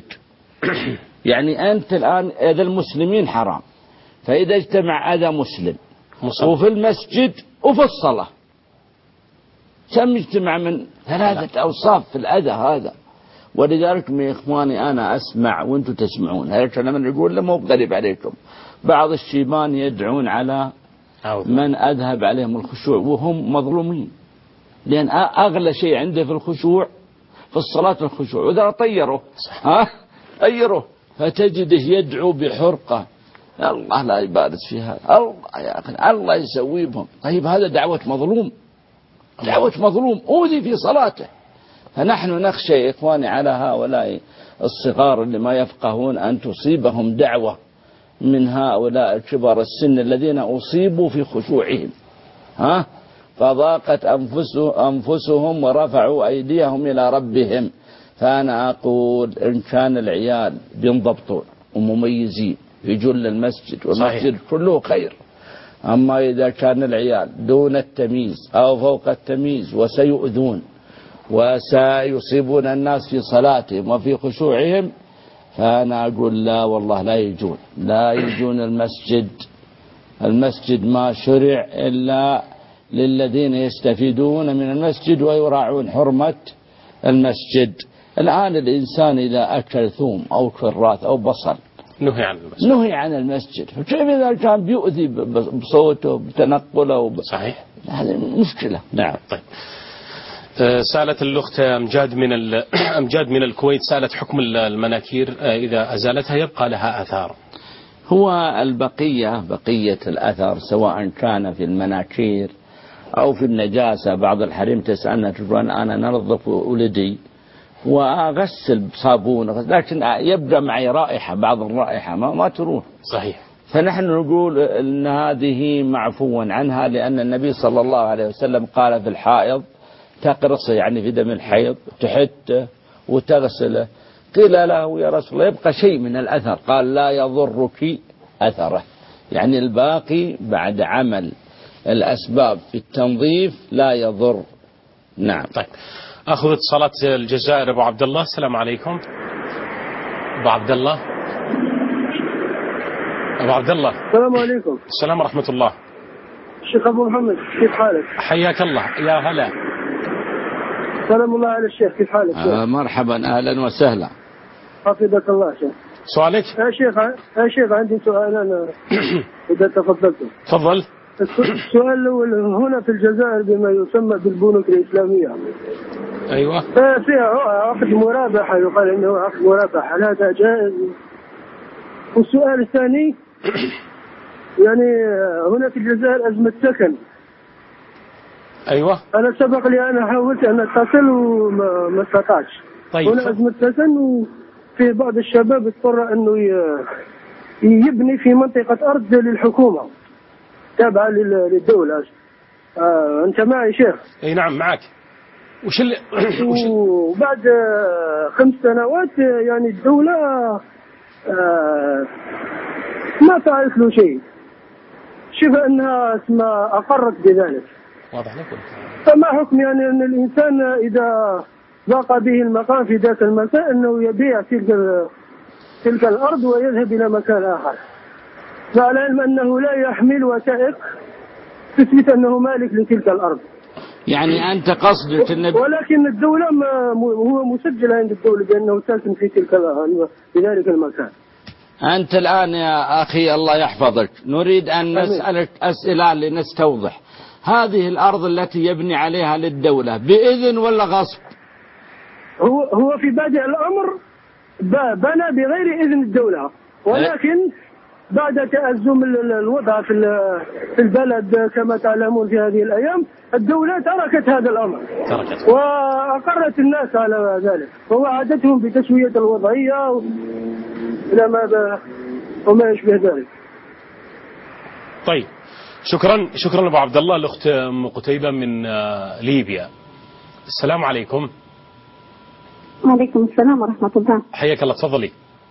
يعني أنت الآن أذى المسلمين حرام، فإذا اجتمع أذى مسلم مصر. وفي المسجد وفي الصلاة كم يجتمع من ثلاثة أوصاف في الأذى هذا. ولذلك يا إخواني أنا أسمع وأنتم تسمعون هذا الكلام نقول له مو بغريب عليكم. بعض الشيبان يدعون على من أذهب عليهم الخشوع وهم مظلومين، لأن أغلى شيء عنده في الخشوع في الصلاة الخشوع، وإذا طيره ها طيره فتجده يدعو بحرقة. الله لا يبارك في هذا، الله يا أخي الله يسوي بهم. طيب هذا دعوة مظلوم، دعوة مظلوم أوذي في صلاته. فنحن نخشى يا إخواني على هؤلاء الصغار اللي ما يفقهون أن تصيبهم دعوة من هؤلاء كبار السن الذين أصيبوا في خشوعهم ها فضاقت أنفسهم ورفعوا أيديهم إلى ربهم. فأنا أقول إن كان العيال بينضبطون ومميزين يجون للمسجد والمسجد كله خير. أما إذا كان العيال دون التمييز أو فوق التمييز وسيؤذون وسيصيبون الناس في صلاتهم وفي خشوعهم، فأنا أقول لا والله لا يجون لا يجون المسجد. المسجد ما شرع إلا للذين يستفيدون من المسجد ويراعون حرمة المسجد. الآن الإنسان إذا أكل ثوم أو كراث أو بصل نهي عن المسجد نهي عن المسجد، فكيف إذا كان بيؤذي بصوته بتنقله ب... صحيح هذه مشكلة. نعم. طيب سألت الأخت أمجاد من أمجاد من الكويت، سألت حكم المناكير إذا أزالتها يبقى لها أثار. هو البقية بقية الأثر سواء كان في المناكير أو في النجاسة. بعض الحريم تسألنا تقول أنا ننظف ولدي وأغسل بصابون لكن يبقى معي رائحة، بعض الرائحة ما, ما تروح. صحيح. فنحن نقول أن هذه معفوا عنها، لأن النبي صلى الله عليه وسلم قال في الحائض تقرصه يعني في دم الحيض تحته وتغسله. قيل له يا رسول الله يبقى شيء من الأثر، قال لا يضرك أثره، يعني الباقي بعد عمل الأسباب في التنظيف لا يضر. نعم. طيب أخذ اتصالات الجزائر. أبو عبد الله السلام عليكم. أبو عبد الله أبو عبد الله السلام عليكم. السلام ورحمة الله. الشيخ أبو محمد كيف حالك؟ حياك الله يا هلا. سلام الله على الشيخ كيف حالك؟ آه مرحبا أهلا وسهلا. حفظك الله شيخ. سؤالك؟ يا شيخ يا شيخ عندي سؤال أنا إذا تفضلت. تفضل. السؤال الأول هنا في الجزائر بما يسمى بالبنوك الإسلامية. أيوة. فيها عقد مرابحة، يقال إنه عقد مرابحة، هل هذا جائز؟ والسؤال الثاني يعني هنا في الجزائر أزمة سكن. أيوة. أنا سبق لي أنا حاولت أن أتصل وما ما استطعتش. طيب. هنا أزمة سكن وفي بعض الشباب اضطر أنه يبني في منطقة أرض للحكومة تابعة للدولة. آه أنت معي شيخ؟ أي نعم معك. وش اللي وبعد خمس سنوات يعني الدولة آه ما فعلت له شيء، شوف أنها اسمها أقرت بذلك. واضح لكم. فما حكم يعني أن الإنسان إذا ضاق به المقام في ذات المساء أنه يبيع تلك تلك الأرض ويذهب إلى مكان آخر، مع العلم أنه لا يحمل وثائق تثبت أنه مالك لتلك الأرض. يعني أنت قصدك أن ولكن الدولة ما هو مسجل عند الدولة بأنه ساكن في تلك في ذلك المكان. أنت الآن يا أخي الله يحفظك نريد أن نسألك أسئلة لنستوضح. هذه الأرض التي يبني عليها للدولة بإذن ولا غصب؟ هو هو في بادئ الأمر بنى بغير إذن الدولة، ولكن بعد تأزم الوضع في في البلد كما تعلمون في هذه الأيام الدولة تركت هذا الأمر تركت. وأقرت الناس على ذلك ووعدتهم بتسوية الوضعية إلى ما وما يشبه ذلك. طيب شكرا شكرا أبو عبد الله. الأخت أم قتيبة من ليبيا. السلام عليكم. وعليكم السلام ورحمة الله. حياك الله تفضلي.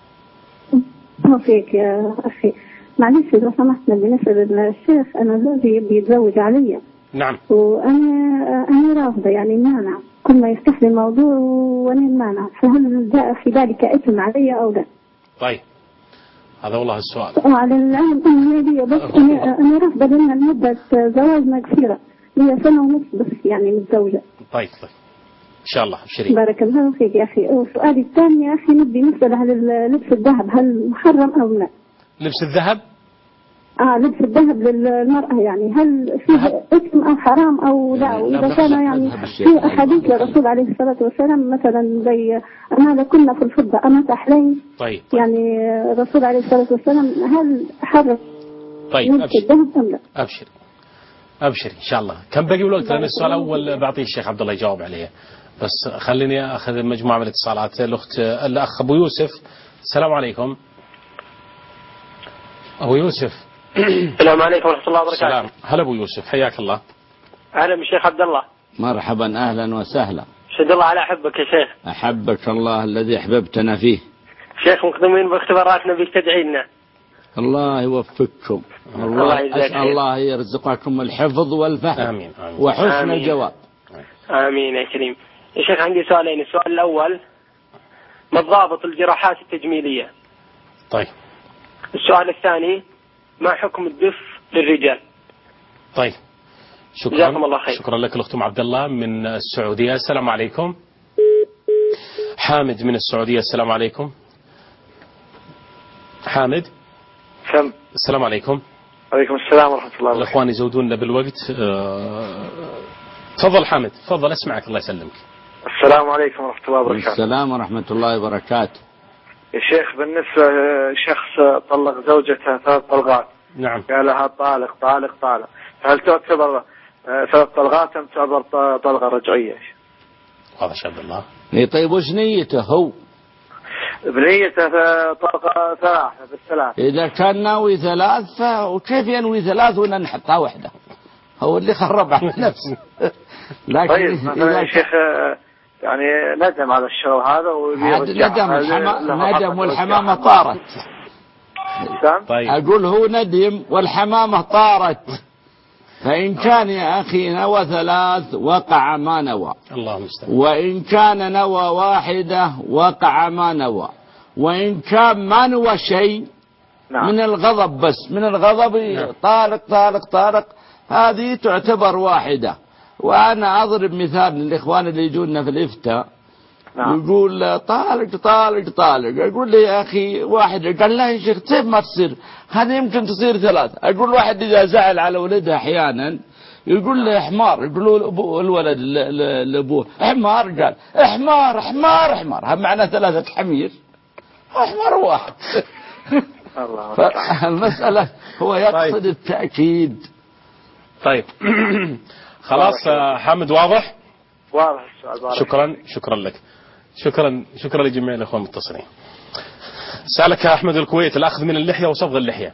الله فيك يا أخي، معلش إذا سمحت بالنسبة للشيخ أنا زوجي يبي يتزوج علي. نعم. وأنا أنا رافضة يعني مانع، كل ما يفتح لي الموضوع وأنا مانع، فهل جاء في ذلك إثم علي أو لا؟ طيب هذا والله السؤال. وعلى العلم أنه بس أنا أنا رافضة لأن مدة زواجنا قصيرة، هي سنة ونص بس يعني متزوجة. طيب طيب إن شاء الله ابشري. بارك الله فيك يا أخي. وسؤالي الثاني يا أخي نبي نسأل على لبس الذهب هل محرم أو لا؟ لبس الذهب؟ آه لبس الذهب للمرأة يعني هل فيه إثم أو حرام أو لا؟ وإذا كان يعني في أحاديث للرسول عليه الصلاة والسلام مثلا زي أنا كنا في الفضة أما تحلين. طيب. يعني الرسول عليه الصلاة والسلام هل حرم طيب لبس الذهب أم لا؟ أبشر أبشر إن شاء الله. كم باقي الوقت؟ لأن السؤال الأول بعطيه الشيخ عبد الله يجاوب عليه، بس خليني أخذ مجموعة من الاتصالات. الأخت الأخ أبو يوسف. السلام عليكم أبو يوسف. السلام عليكم ورحمة الله وبركاته. السلام. هلا أبو يوسف حياك الله. أهلا بالشيخ عبد الله. مرحبا أهلا وسهلا. شد الله على أحبك يا شيخ. أحبك الله الذي أحببتنا فيه. شيخ مقدمين باختباراتنا بك تدعي لنا. الله يوفقكم. الله أسأل الله يرزقكم الحفظ والفهم. آمين. آمين. وحسن آمين. الجواب. آمين يا كريم. يا شيخ عندي سؤالين. السؤال الأول ما ضابط الجراحات التجميلية؟ طيب. السؤال الثاني ما حكم الدف للرجال؟ طيب شكرا. جزاكم الله خير. شكرا لك الأخت عبد الله من السعودية. السلام عليكم. حامد من السعودية. السلام عليكم حامد. سم. السلام عليكم. عليكم السلام ورحمة الله وبركاته. الأخوان يزودوننا بالوقت. تفضل حامد تفضل أسمعك الله يسلمك. السلام عليكم ورحمة الله وبركاته. السلام ورحمة الله وبركاته. يا شيخ بالنسبة شخص طلق زوجته ثلاث طلقات. نعم. قال لها طالق طالق طالق، هل تعتبر ثلاث طلقات أم تعتبر طلقة رجعية؟ هذا شاب الله. إيه طيب وش نيته هو؟ بنيته طلقة ثلاثة بالثلاث. إذا كان ناوي ثلاث وكيف ينوي ثلاث وإن نحطها واحدة؟ هو اللي خرب على نفسه. لكن طيب مثلا يا شيخ يعني ندم على الشغل هذا ندم الحما... ندم والحمامة طارت. طيب. أقول هو ندم والحمامة طارت. فإن كان يا أخي نوى ثلاث وقع ما نوى. الله المستعان. وإن كان نوى واحدة وقع ما نوى. وإن كان ما نوى شيء نعم. من الغضب بس من الغضب نعم. طالق طالق طالق هذه تعتبر واحدة. وأنا أضرب مثال للإخوان اللي يجونا في الإفتاء نعم. يقول طالق طالق طالق. أقول لي يا أخي واحد قال لا يا شيخ كيف ما تصير هذه يمكن تصير ثلاثة. أقول واحد إذا زعل على ولده أحيانا يقول له حمار، يقول له الولد لأبوه حمار، قال حمار حمار حمار هم معناه ثلاثة حمير حمار واحد. الله. فالمسألة هو يقصد طيب. التأكيد. طيب خلاص حامد واضح؟ واضح السؤال. شكرا شكرا لك. شكرا شكرا لجميع الأخوة المتصلين. سألك أحمد الكويت الأخذ من اللحية وصبغ اللحية.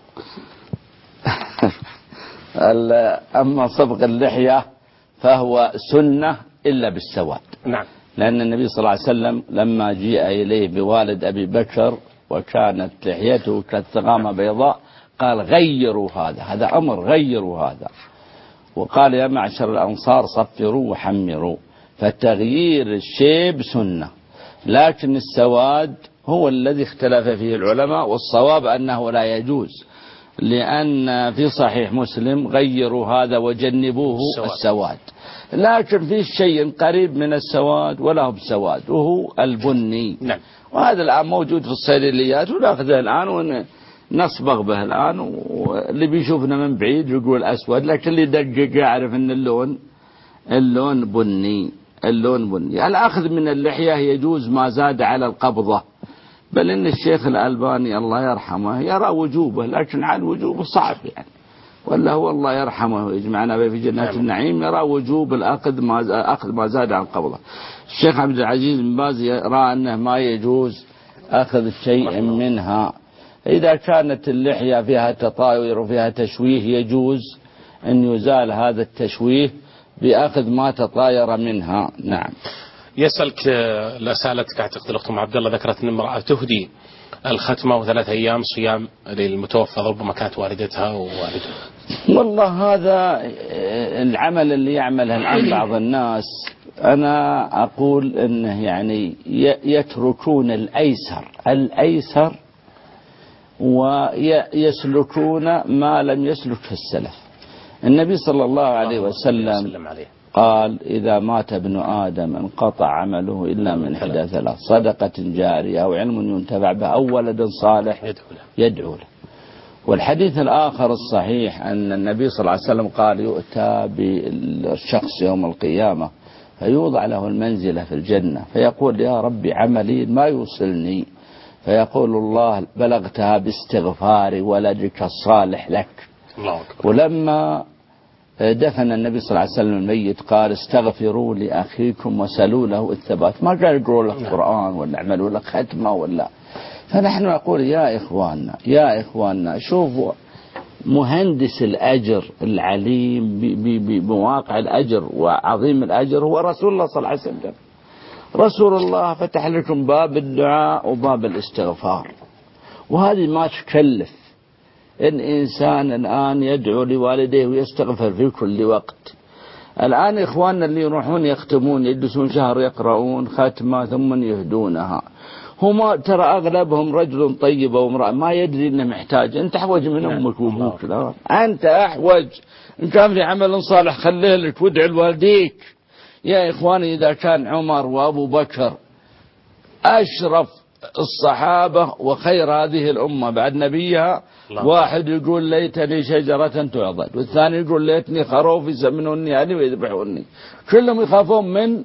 أما صبغ اللحية فهو سنة إلا بالسواد. نعم. لأن النبي صلى الله عليه وسلم لما جيء إليه بوالد أبي بكر وكانت لحيته كالثغامة بيضاء قال غيروا هذا، هذا أمر غيروا هذا. وقال يا معشر الأنصار صفروا وحمروا. فتغيير الشيب سنة، لكن السواد هو الذي اختلف فيه العلماء، والصواب أنه لا يجوز، لأن في صحيح مسلم غيروا هذا وجنبوه السواد, السواد. لكن في شيء قريب من السواد وله بسواد وهو البني. نعم. وهذا الآن موجود في الصيدليات ونأخذه الآن ونصبغ به الآن، واللي بيشوفنا من بعيد يقول أسود، لكن اللي يدقق يعرف أن اللون اللون بني اللون بني. الأخذ من اللحية يجوز ما زاد على القبضة، بل إن الشيخ الألباني الله يرحمه يرى وجوبه، لكن على الوجوب صعب يعني، ولا هو الله يرحمه ويجمعنا به في جنات النعيم يرى وجوب الأخذ ما أخذ ما زاد على القبضة. الشيخ عبد العزيز بن باز يرى أنه ما يجوز أخذ شيء منها. إذا كانت اللحية فيها تطاير وفيها تشويه يجوز أن يزال هذا التشويه بأخذ ما تطاير منها. نعم. يسألك لسالتك اعتقد الأخت أم عبد الله ذكرت أن المرأة تهدي الختمة وثلاث أيام صيام للمتوفى، ربما كانت والدتها ووالدها. والله هذا العمل اللي يعمله الآن بعض الناس، أنا أقول أنه يعني يتركون الأيسر الأيسر ويسلكون ما لم يسلك السلف. النبي صلى الله عليه وسلم قال إذا مات ابن آدم انقطع عمله إلا من إحدى ثلاث: صدقة جارية أو علم ينتفع به أو ولد صالح يدعو له. والحديث الآخر الصحيح أن النبي صلى الله عليه وسلم قال يؤتى بالشخص يوم القيامة فيوضع له المنزلة في الجنة فيقول يا ربي عملي ما يوصلني، فيقول الله بلغتها باستغفار ولدك الصالح لك. الله أكبر. ولما دفن النبي صلى الله عليه وسلم الميت قال استغفروا لأخيكم وسلوا له الثبات، ما قال يقروا له القرآن ولا اعملوا له ختمة ولا. فنحن نقول يا إخواننا يا إخواننا شوفوا مهندس الأجر العليم بمواقع الأجر وعظيم الأجر هو رسول الله صلى الله عليه وسلم. رسول الله فتح لكم باب الدعاء وباب الاستغفار، وهذه ما تكلف. إن إنسان الآن يدعو لوالديه ويستغفر في كل وقت. الآن إخواننا اللي يروحون يختمون يجلسون شهر يقرؤون ختمة ثم يهدونها، هم ترى أغلبهم رجل طيب وامرأة ما يدري إنه محتاج. أنت أحوج من أمك وأبوك، لا أنت أحوج. إن كان في عمل صالح خليه لك وادع لوالديك. يا إخواني إذا كان عمر وأبو بكر أشرف الصحابة وخير هذه الأمة بعد نبيها، واحد يقول ليتني شجرة تعضد، والثاني يقول ليتني خروف يسمنوني يعني ويذبحوني. كلهم يخافون من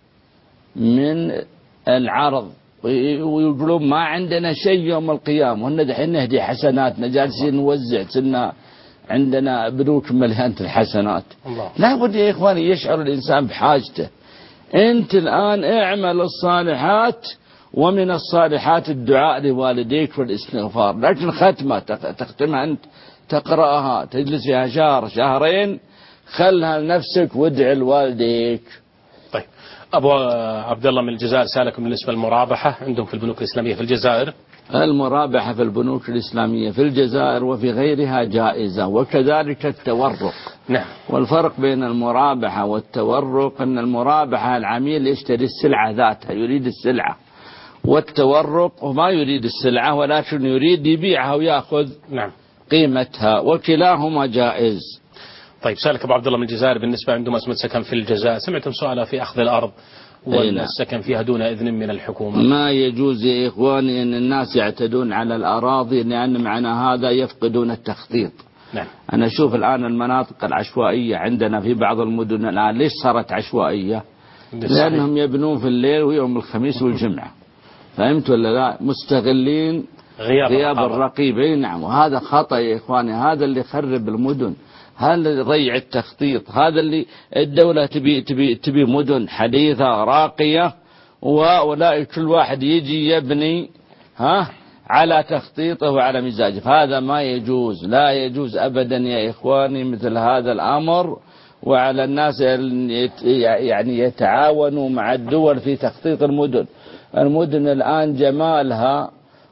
من العرض ويقولون ما عندنا شيء يوم القيامة، وإن دحين نهدي حسناتنا جالسين نوزع سنة عندنا بنوك مليانة الحسنات. لا بد يا إخواني يشعر الإنسان بحاجته. أنت الآن اعمل الصالحات، ومن الصالحات الدعاء لوالديك والاستغفار، لكن ختمة تختمها أنت تقرأها تجلس فيها شهر شهرين، خلها لنفسك وادع لوالديك. طيب أبو عبد الله من الجزائر سألكم بالنسبة للمرابحة عندهم في البنوك الإسلامية في الجزائر. المرابحة في البنوك الإسلامية في الجزائر وفي غيرها جائزة، وكذلك التورق. نعم. والفرق بين المرابحة والتورق أن المرابحة العميل يشتري السلعة ذاتها يريد السلعة، والتورق وما يريد السلعة ولكن يريد يبيعها ويأخذ نعم قيمتها، وكلاهما جائز. طيب سألك أبو عبد الله من الجزائر بالنسبة عندهم أزمة سكن في الجزائر، سمعتم سؤالا في أخذ الأرض والسكن فيها دون إذن من الحكومة؟ ما يجوز يا إخواني أن الناس يعتدون على الأراضي، لأن معنى هذا يفقدون التخطيط. نعم. أنا أشوف الآن المناطق العشوائية عندنا في بعض المدن الآن ليش صارت عشوائية؟ لأنهم يبنون في الليل ويوم الخميس والجمعة، فهمت ولا لا؟ مستغلين غياب, غياب الرقيب. نعم، وهذا خطأ يا إخواني، هذا اللي يخرب المدن، هذا اللي يضيع التخطيط، هذا اللي الدولة تبي تبي تبي مدن حديثة راقية، ولا كل واحد يجي يبني ها على تخطيطه وعلى مزاجه. هذا ما يجوز، لا يجوز أبدا يا إخواني مثل هذا الأمر. وعلى الناس يعني يتعاونوا مع الدول في تخطيط المدن. المدن الآن جمالها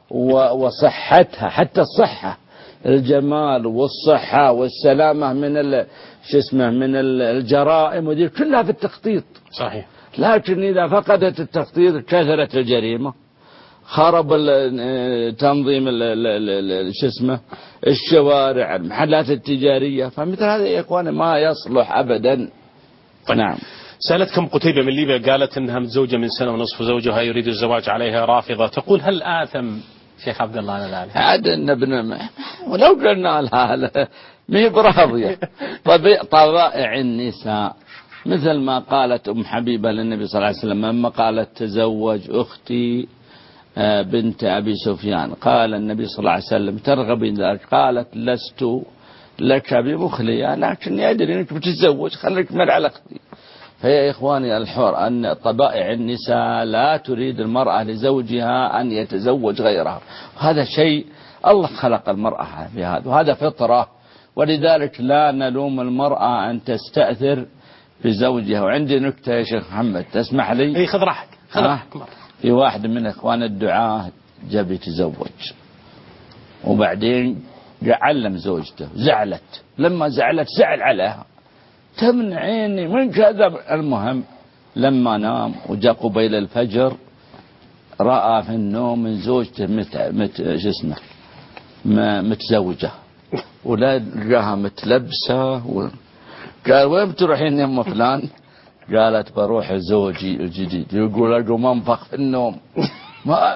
وصحتها، حتى الصحة، الجمال والصحة والسلامة من شو اسمه من الجرائم ودي كلها في التخطيط. صحيح. لكن إذا فقدت التخطيط كثرت الجريمة، خرب تنظيم شو اسمه الشوارع، المحلات التجارية. فمثل هذا يا إخواني ما يصلح أبدا. طيب. نعم. سألتكم قتيبة من ليبيا، قالت إنها متزوجة من سنة ونصف وزوجها يريد الزواج عليها، رافضة. تقول هل آثم شيخ عبد الله أنا ذلك؟ عاد ابن ولو قلنا لها ما هي براضية. طبائع النساء مثل ما قالت أم حبيبة للنبي صلى الله عليه وسلم لما قالت تزوج أختي بنت أبي سفيان، قال النبي صلى الله عليه وسلم ترغبين ذلك؟ قالت لست لك بمخلية، لكني أدري أنك بتتزوج، خليك من على أختي. فيا إخواني الحر أن طبائع النساء لا تريد المرأة لزوجها أن يتزوج غيرها، هذا شيء الله خلق المرأة في هذا، وهذا فطرة. ولذلك لا نلوم المرأة أن تستأثر بزوجها. وعندي نكتة يا شيخ محمد تسمح لي؟ اي خذ راحتك خذ راحتك. في واحد من إخوان الدعاة جاب يتزوج، وبعدين علم زوجته، زعلت، لما زعلت زعل عليها، تمنعيني من كذا. المهم لما نام وجاء قبيل الفجر رأى في النوم من زوجته مت مت جسمه متزوجة، ولا لقاها متلبسة. قال وين بتروحين يا ام فلان؟ قالت بروح زوجي الجديد. يقول أجو منفخ في النوم، ما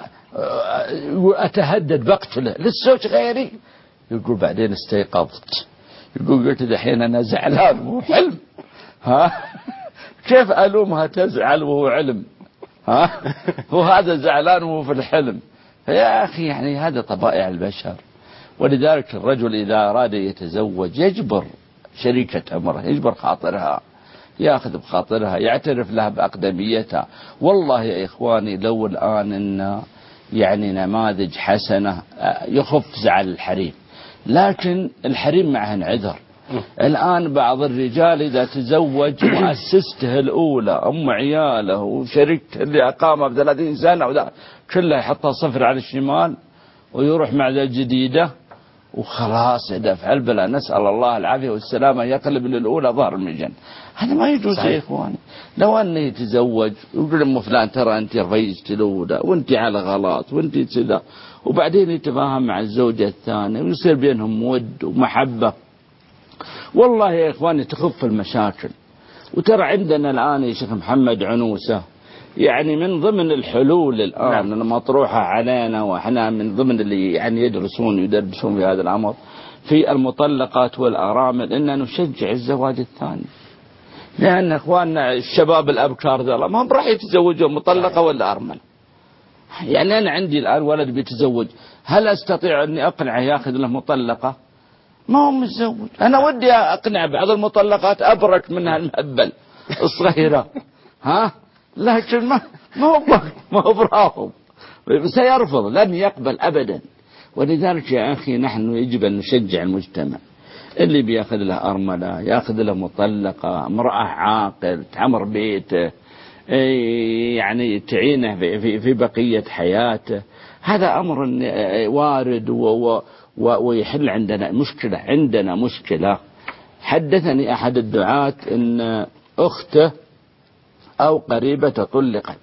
أتهدد بقتله للزوج غيري. يقول بعدين استيقظت، يقول قلت دحين أنا زعلان وهو حلم، ها كيف ألومها تزعل وهو علم؟ ها هو هذا زعلان وهو في الحلم. يا أخي يعني هذا طبائع البشر. ولذلك الرجل إذا أراد يتزوج يجبر شريكة أمره، يجبر خاطرها، يأخذ بخاطرها، يعترف لها بأقدميتها. والله يا إخواني لو الآن إن يعني نماذج حسنة يخف زعل الحريم، لكن الحريم معهن عذر. الآن بعض الرجال إذا تزوج مؤسسته الأولى أم عياله وشريكته اللي أقامها بثلاثين سنة كلها يحطها صفر على الشمال ويروح مع ذا الجديدة وخلاص يدفع البلاء. نسأل الله العافية والسلامة، يقلب للأولى ظهر المجن. هذا ما يجوز يا إخواني. لو أنه يتزوج ويقول أم فلان ترى أنت رفيجت الأولى وأنت على غلط وأنت كذا، وبعدين يتفاهم مع الزوجة الثانية ويصير بينهم ود ومحبة، والله يا إخواني تخف المشاكل. وترى عندنا الآن يا شيخ محمد عنوسة، يعني من ضمن الحلول الآن نعم. المطروحة علينا وإحنا من ضمن اللي يعني يدرسون يدرسون في هذا الأمر في المطلقات والأرامل إن نشجع الزواج الثاني، لأن إخواننا الشباب الأبكار ذا ما هم راح يتزوجوا مطلقة ولا أرمل. يعني أنا عندي الآن ولد بيتزوج، هل أستطيع أني أقنعه يأخذ له مطلقة؟ ما هو متزوج. أنا ودي أقنع بعض المطلقات أبرك منها المهبل الصغيرة، ها، لكن ما ما هو ما هو براهم، سيرفض، لن يقبل أبدا. ولذلك يا أخي نحن يجب أن نشجع المجتمع، اللي بياخذ له أرملة، ياخذ له مطلقة، امرأة عاقل تعمر بيته، يعني تعينه في في بقية حياته، هذا أمر وارد ويحل عندنا مشكلة. عندنا مشكلة. حدثني أحد الدعاة إن أخته أو قريبة طلقت،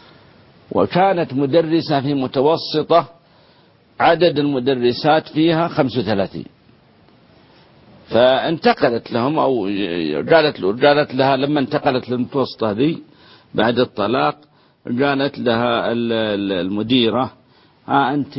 وكانت مدرسة في متوسطة، عدد المدرسات فيها خمس وثلاثين، فانتقلت لهم أو قالت له قالت لها لما انتقلت للمتوسطة ذي بعد الطلاق، قالت لها المديرة ها أنت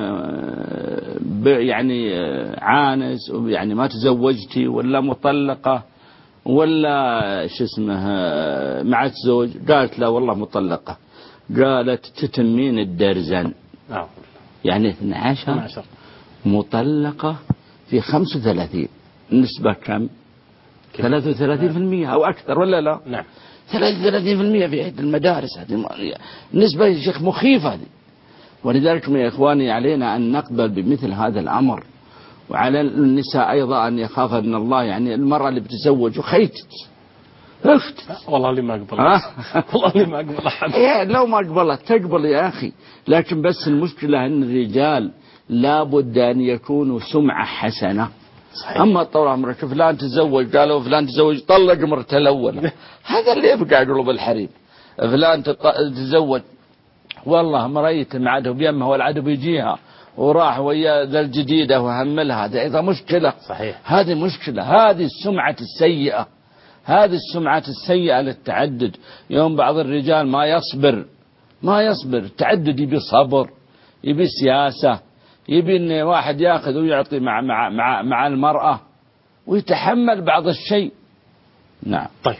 يعني عانس يعني ما تزوجتي ولا مطلقة ولا شو اسمه معك زوج؟ قالت لا والله مطلقة. قالت تتمين الدرزن. يعني اثني عشر مطلقة في خمسة وثلاثين، نسبة كم؟ ثلاثة وثلاثين بالمئة أو أكثر ولا لا؟ نعم. ثلاثة وثلاثين بالمئة في عدة المدارس، هذه نسبة يا شيخ مخيفة هذه. ولذلك يا إخواني علينا أن نقبل بمثل هذا الأمر، وعلى النساء أيضا أن يخاف من الله. يعني المرأة اللي بتزوج وخيتت اخت والله اللي ما قبلت والله اللي ما قبلت يا لو ما قبلت تقبل يا أخي. لكن بس المشكلة أن الرجال لابد أن يكونوا سمعة حسنة. صحيح. أما طول عمرك فلان تزوج، قالوا فلان تزوج طلق مرته الأولى هذا اللي يبقى قلوب الحريم. فلان تزوج والله مريت معده بيمها والعدو بيجيها وراح ويا ذا الجديدة وهملها، هذا إذا مشكلة. صحيح. هذه مشكلة، هذه السمعة السيئة، هذه السمعة السيئة للتعدد. يوم بعض الرجال ما يصبر ما يصبر التعدد يبي صبر، يبي سياسة، يبي ان واحد ياخذ ويعطي مع مع مع مع المرأة ويتحمل بعض الشيء. نعم. طيب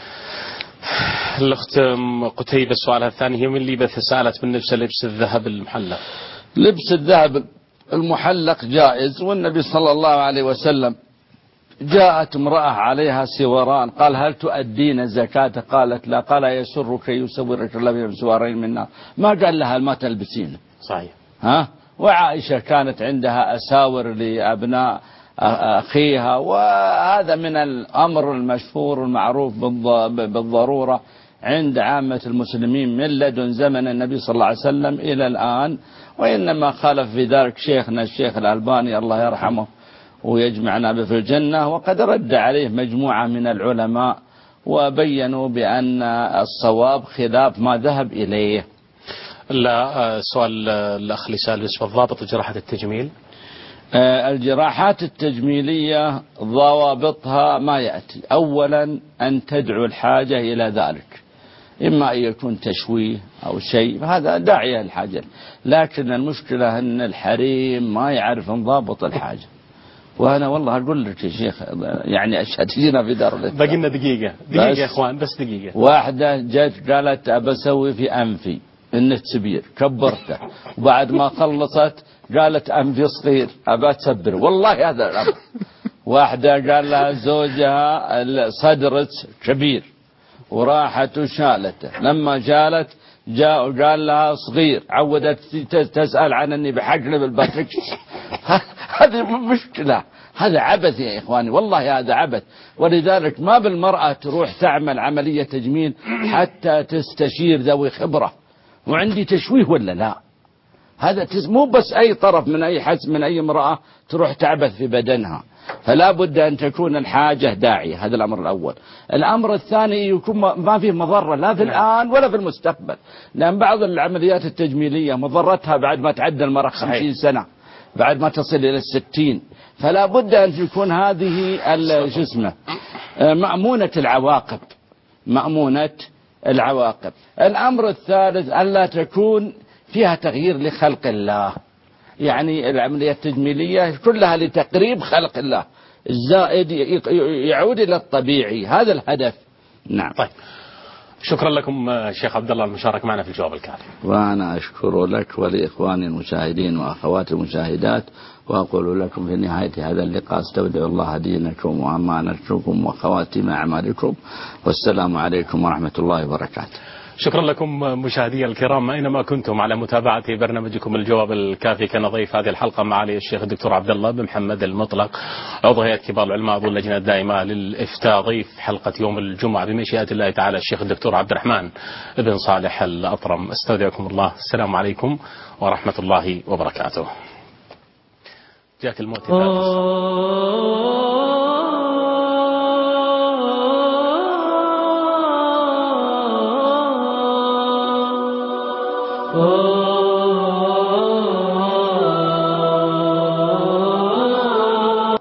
الأخت قتيبة السؤال الثاني هي من اللي بث سألت بالنفس لبس الذهب المحلق. لبس الذهب المحلق جائز، والنبي صلى الله عليه وسلم جاءت امرأة عليها سواران قال هل تؤدين زكاة؟ قالت لا. قال يسرك يسورك الله بسوارين من نار. ما قال لها ما تلبسين. صحيح. ها. وعائشة كانت عندها أساور لأبناء أخيها، وهذا من الأمر المشهور المعروف بالضرورة عند عامة المسلمين من لدن زمن النبي صلى الله عليه وسلم إلى الآن. وإنما خالف في ذلك شيخنا الشيخ الألباني الله يرحمه ويجمعنا به في الجنة، وقد رد عليه مجموعة من العلماء وبينوا بأن الصواب خلاف ما ذهب إليه. لا سؤال الأخ اللي سأل بالنسبة لضابط جراحة التجميل. الجراحات التجميلية ضوابطها ما يأتي. أولا أن تدعو الحاجة إلى ذلك، إما أن يكون تشويه أو شيء، هذا داعية الحاجة. لكن المشكلة أن الحريم ما يعرف انضابط الحاجة. وأنا والله أقول لك يا شيخ يعني أشهدنا في دار الإفتاء. بقينا دقيقة دقيقة يا إخوان بس دقيقة. واحدة جت قالت أبسوي في أنفي إنه كبير كبرته، وبعد ما خلصت قالت أنفي صغير أبى تسبر. والله هذا الأمر. واحدة قال لها زوجها صدرت كبير وراحت وشالته، لما شالت جاء وقال لها صغير، عودت تسأل عن أني بحقل بالبطن. هذه مشكلة، هذا عبث يا إخواني، والله هذا عبث. ولذلك ما بالمرأة تروح تعمل عملية تجميل حتى تستشير ذوي خبرة وعندي تشويه ولا لا. هذا مو بس أي طرف من أي حس من أي امرأة تروح تعبث في بدنها. فلا بد أن تكون الحاجة داعية. هذا الأمر الأول. الأمر الثاني يكون ما فيه مضرة لا في الآن ولا في المستقبل، لأن بعض العمليات التجميلية مضرتها بعد ما تعدى المرأة خمسين سنة، بعد ما تصل إلى الستين. فلا بد أن تكون هذه الجسمة مأمونة العواقب، مأمونة العواقب. الأمر الثالث ألا تكون فيها تغيير لخلق الله، يعني العملية التجميلية كلها لتقريب خلق الله، الزائد يعود إلى الطبيعي، هذا الهدف. نعم. طيب شكرا لكم شيخ عبد الله المشارك معنا في الجواب الكافي. وأنا أشكر لك ولإخواني المشاهدين وأخواتي المشاهدات، وأقول لكم في نهاية هذا اللقاء استودع الله دينكم وأمانتكم وخواتم أعمالكم، والسلام عليكم ورحمة الله وبركاته. شكرا لكم مشاهدي الكرام أينما كنتم على متابعة برنامجكم الجواب الكافي. كان ضيف هذه الحلقة معالي الشيخ الدكتور عبد الله بن محمد المطلق، عضو هيئة كبار العلماء، عضو اللجنة الدائمة للإفتاء. ضيف حلقة يوم الجمعة بمشيئة الله تعالى الشيخ الدكتور عبد الرحمن بن صالح الأطرم. استودعكم الله، السلام عليكم ورحمة الله وبركاته. جاءك الموت Oh